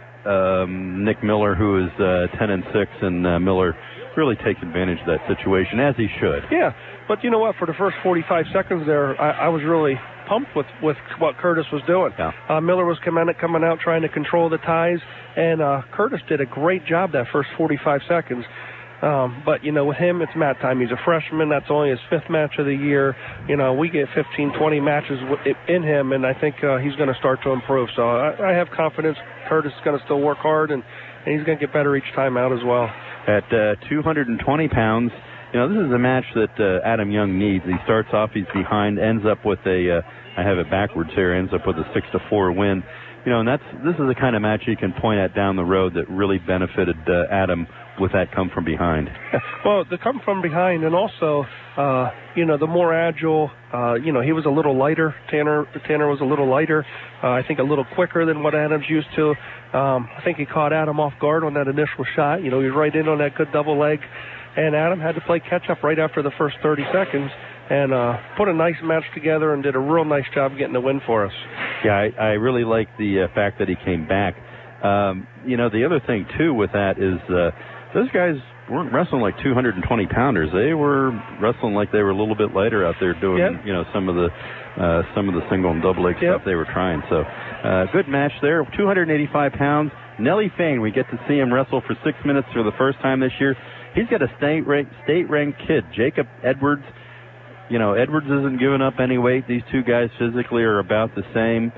Nick Miller, who is 10-6, and Miller really takes advantage of that situation, as he should. Yeah, but you know what? For the first 45 seconds there, I was really pumped with what Curtis was doing. Yeah. Miller was coming out trying to control the ties, and Curtis did a great job that first 45 seconds. But, with him, it's mat time. He's a freshman. That's only his 5th match of the year. We get 15, 20 matches in him, and I think he's going to start to improve. So I have confidence Curtis is going to still work hard, and he's going to get better each time out as well. At 220 pounds, this is a match that Adam Young needs. He starts off, he's behind, ends up with I have it backwards here, ends up with a 6-4 win. And this is the kind of match you can point at down the road that really benefited Adam with that come from behind. Well, the come from behind, and also, the more agile, he was a little lighter. Tanner was a little lighter. I think a little quicker than what Adam's used to. I think he caught Adam off guard on that initial shot. He was right in on that good double leg. And Adam had to play catch-up right after the first 30 seconds and put a nice match together and did a real nice job getting the win for us. Yeah, I really like the fact that he came back. The other thing, too, with that is those guys weren't wrestling like 220-pounders. They were wrestling like they were a little bit lighter out there doing, some of the single and double leg stuff they were trying. So, good match there. 285 pounds. Nellie Fain, we get to see him wrestle for 6 minutes for the first time this year. He's got a state-ranked kid, Jacob Edwards. Edwards isn't giving up any weight. These two guys physically are about the same.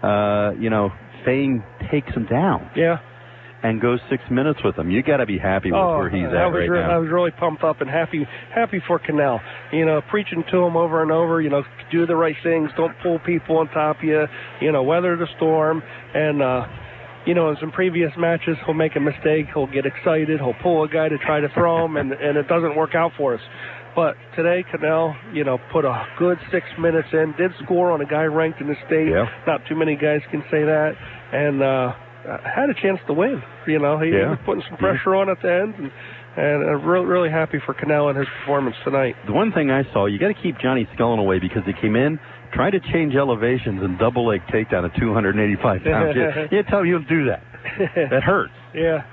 Fain takes him down. Yeah. And goes 6 minutes with him. You got to be happy with where he's at right now. I was really pumped up and happy for Cannell. Preaching to him over and over. Do the right things. Don't pull people on top of you. Weather the storm. And in some previous matches, he'll make a mistake. He'll get excited. He'll pull a guy to try to throw him, and it doesn't work out for us. But today, Cannell, put a good 6 minutes in. Did score on a guy ranked in the state. Yeah. Not too many guys can say that. And had a chance to win. He was putting some pressure on at the end, and I'm really happy for Cannell and his performance tonight. The one thing I saw, you got to keep Johnny Scullin away because he came in, tried to change elevations and double leg takedown at 285 pounds. You tell him you'll do that. That hurts. Yeah.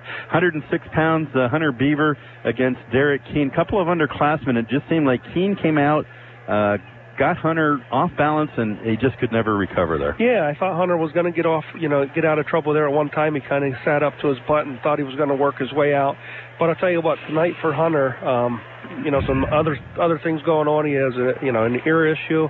106 pounds, Hunter Beaver against Derek Keene. Couple of underclassmen. It just seemed like Keene came out, got Hunter off balance, and he just could never recover there. Yeah, I thought Hunter was going to get out of trouble there at one time. He kind of sat up to his butt and thought he was going to work his way out. But I'll tell you what, tonight for Hunter, some other things going on. He has an ear issue,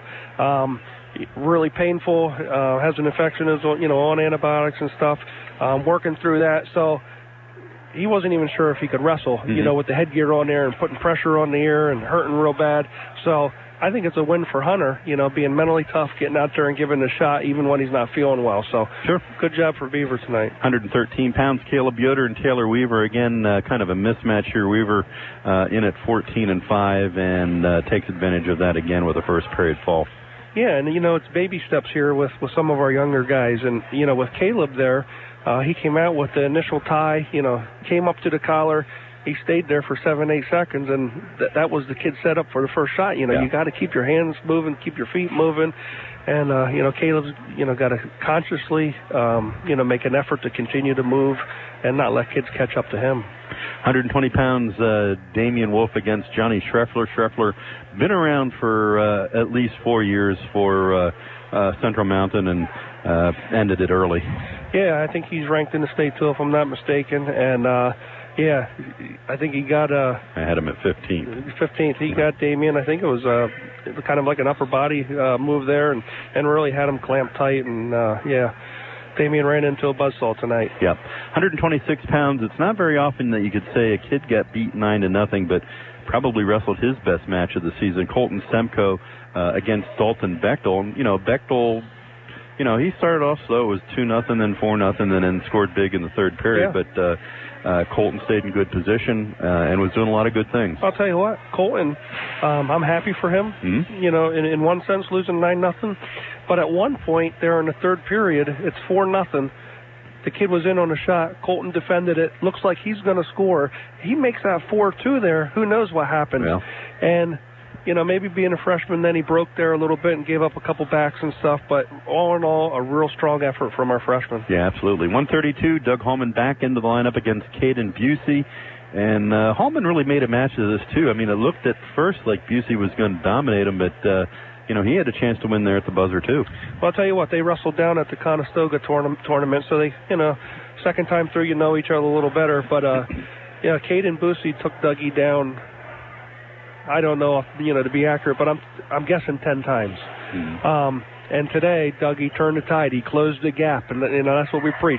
really painful, has an infection, on antibiotics and stuff, working through that. So he wasn't even sure if he could wrestle, with the headgear on there and putting pressure on the ear and hurting real bad. So I think it's a win for Hunter, being mentally tough, getting out there and giving it a shot even when he's not feeling well. So, sure. Good job for Beaver tonight. 113 pounds, Caleb Yoder and Taylor Weaver. Again, kind of a mismatch here. Weaver in at 14-5 and takes advantage of that again with a first period fall. Yeah, and, it's baby steps here with some of our younger guys. And, with Caleb there, he came out with the initial tie, came up to the collar. He stayed there for 7-8 seconds, and that was the kid set up for the first shot. You got to keep your hands moving, keep your feet moving. And, Caleb's, got to consciously, make an effort to continue to move and not let kids catch up to him. 120 pounds, Damian Wolf against Johnny Schreffler. Schreffler been around for at least 4 years for Central Mountain and ended it early. Yeah, I think he's ranked in the state, too, if I'm not mistaken. And, yeah, I think he got... I had him at 15th. 15th. He got Damian. I think it was kind of like an upper body move there and really had him clamped tight. And, Damian ran into a buzzsaw tonight. Yep. 126 pounds. It's not very often that you could say a kid got beat 9-0, but probably wrestled his best match of the season. Colton Semko against Dalton Bechtel. And, Bechtel... he started off slow. It was 2-0, then 4-0, and then scored big in the third period. Yeah. But Colton stayed in good position and was doing a lot of good things. I'll tell you what, Colton, I'm happy for him. Mm-hmm. In one sense, losing 9-0. But at one point there in the third period, it's 4-0. The kid was in on a shot. Colton defended it. Looks like he's going to score. He makes that 4-2 there. Who knows what happened? Yeah. And... maybe being a freshman, then he broke there a little bit and gave up a couple backs and stuff. But all in all, a real strong effort from our freshman. Yeah, absolutely. 132, Doug Hallman back into the lineup against Caden Busey. And Hallman really made a match of this, too. I mean, it looked at first like Busey was going to dominate him, but, he had a chance to win there at the buzzer, too. Well, I'll tell you what, they wrestled down at the Conestoga tournament, so they, second time through, each other a little better. But, Caden Busey took Dougie down. I don't know if, to be accurate, but I'm guessing 10 times. Mm-hmm. And today, Dougie turned the tide. He closed the gap, and that's what we preach,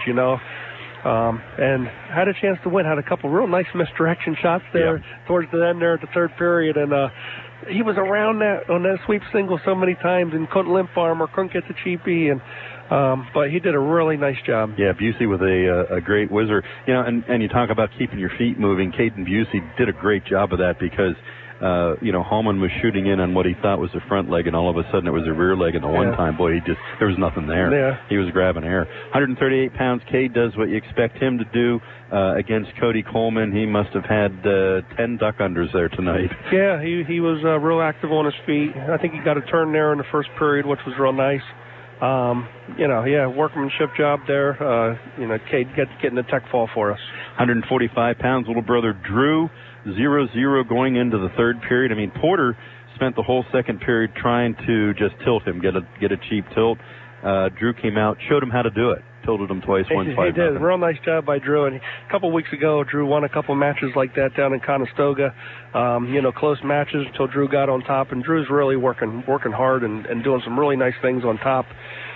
and had a chance to win. Had a couple real nice misdirection shots there towards the end there at the third period, and he was around that on that sweep single so many times and couldn't limp arm or couldn't get the cheapie, and but he did a really nice job. Yeah, Busey with a great whizzer. And you talk about keeping your feet moving. Caden Busey did a great job of that because Hallman was shooting in on what he thought was a front leg, and all of a sudden it was a rear leg, and the one time, boy, there was nothing there. Yeah. He was grabbing air. 138 pounds, Cade does what you expect him to do against Cody Coleman. He must have had 10 duck unders there tonight. Yeah, he was real active on his feet. I think he got a turn there in the first period, which was real nice. Workmanship job there. Cade getting the tech fall for us. 145 pounds, little brother Drew. 0-0 going into the third period. I mean, Porter spent the whole second period trying to just tilt him, get a cheap tilt. Drew came out, showed him how to do it. tilted him twice, won 5-0. He did. Real nice job by Drew. And a couple weeks ago, Drew won a couple matches like that down in Conestoga. Close matches until Drew got on top. And Drew's really working hard and doing some really nice things on top.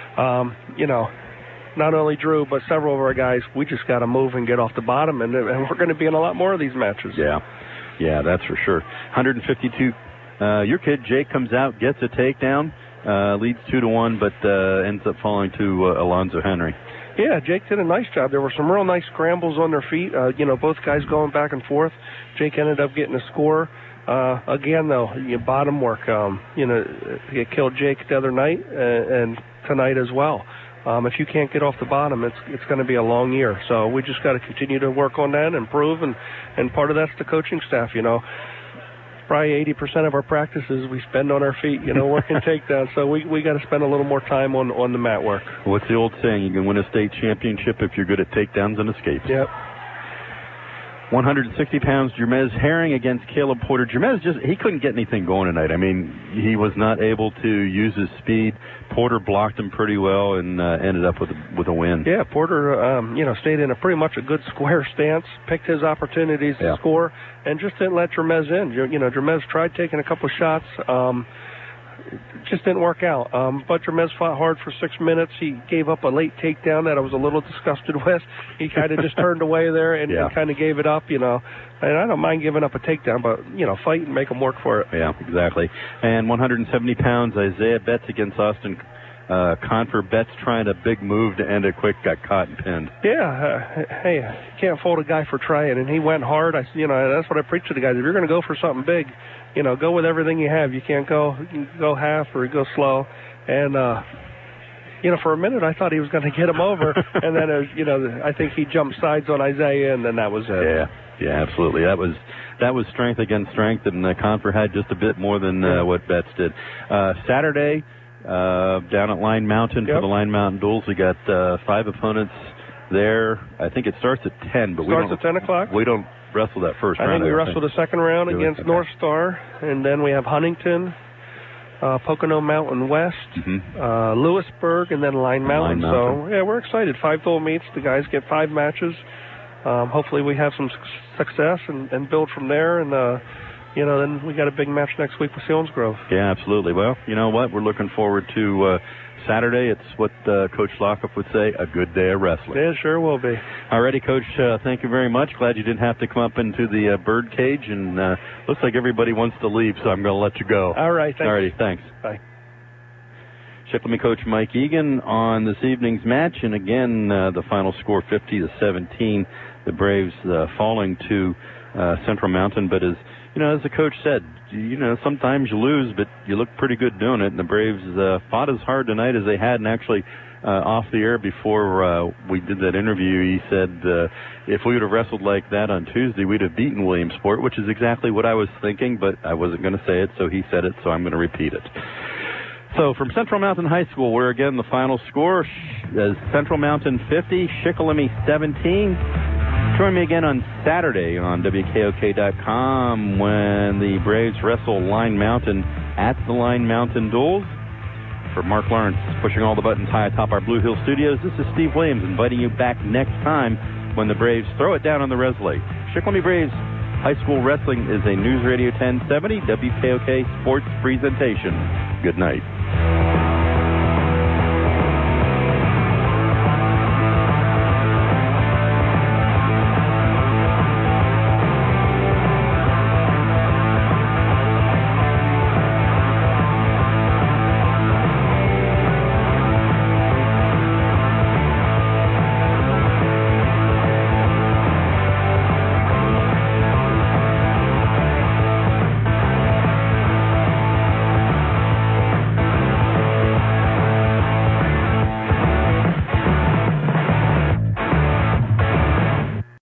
Not only Drew, but several of our guys, we just got to move and get off the bottom, and we're going to be in a lot more of these matches. Yeah, that's for sure. 152. Your kid, Jake, comes out, gets a takedown, leads 2-1, but ends up falling to Alonzo Henry. Yeah, Jake did a nice job. There were some real nice scrambles on their feet. Both guys going back and forth. Jake ended up getting a score. Again, though, bottom work. It killed Jake the other night and tonight as well. If you can't get off the bottom, it's going to be a long year. So we just got to continue to work on that and improve, and part of that's the coaching staff. Probably 80% of our practices we spend on our feet, working takedowns. So we got to spend a little more time on the mat work. What's the old saying? You can win a state championship if you're good at takedowns and escapes. Yep. 160 pounds, Jermez Herring against Caleb Porter. Jermez he couldn't get anything going tonight. I mean, he was not able to use his speed. Porter blocked him pretty well and ended up with a win. Yeah, Porter, stayed in pretty much a good square stance, picked his opportunities to score, and just didn't let Jermez in. Jermez tried taking a couple shots. Just didn't work out. But Jermez fought hard for 6 minutes. He gave up a late takedown that I was a little disgusted with. He kind of just turned away there and kind of gave it up, And I don't mind giving up a takedown, but, fight and make them work for it. Yeah, exactly. And 170 pounds, Isaiah Betts against Austin Confer. Betts trying a big move to end it quick, got caught and pinned. Yeah, hey, can't fault a guy for trying, and he went hard. That's what I preach to the guys. If you're going to go for something big, go with everything you have. You can't go half or go slow. And, for a minute I thought he was going to get him over, and then, I think he jumped sides on Isaiah, and then that was it. Yeah, absolutely. That was strength against strength, and Confer had just a bit more than what Betts did. Saturday, down at Line Mountain for the Line Mountain Duels, we got 5 opponents there. I think it starts at 10, but starts at 10 o'clock. We don't wrestle that first round. I think we wrestle the second round against North Star, and then we have Huntington, Pocono Mountain West, Lewisburg, and then Line Mountain. So, we're excited. 5 dual meets. The guys get 5 matches. Hopefully we have some success and build from there, and then we got a big match next week with Selinsgrove. Yeah, absolutely. Well, you know what? We're looking forward to Saturday. It's what Coach Lockup would say, a good day of wrestling. Yeah, sure will be. Alrighty, Coach, thank you very much. Glad you didn't have to come up into the bird cage, and looks like everybody wants to leave, so I'm going to let you go. All right, thanks. Alrighty, thanks. Bye. Shikellamy coach Mike Egan on this evening's match, and again, the final score 50-17. The Braves falling to Central Mountain, but as the coach said, sometimes you lose, but you look pretty good doing it. And the Braves fought as hard tonight as they had, and actually off the air before we did that interview, he said if we would have wrestled like that on Tuesday, we'd have beaten Williamsport, which is exactly what I was thinking, but I wasn't going to say it, so he said it, so I'm going to repeat it. So from Central Mountain High School, where again the final score is Central Mountain 50, Shikellamy 17. Join me again on Saturday on WKOK.com when the Braves wrestle Line Mountain at the Line Mountain Duels. For Mark Lawrence, pushing all the buttons high atop our Blue Hill Studios, this is Steve Williams inviting you back next time when the Braves throw it down on the Resley. Shikellamy Braves High School Wrestling is a News Radio 1070 WKOK sports presentation. Good night.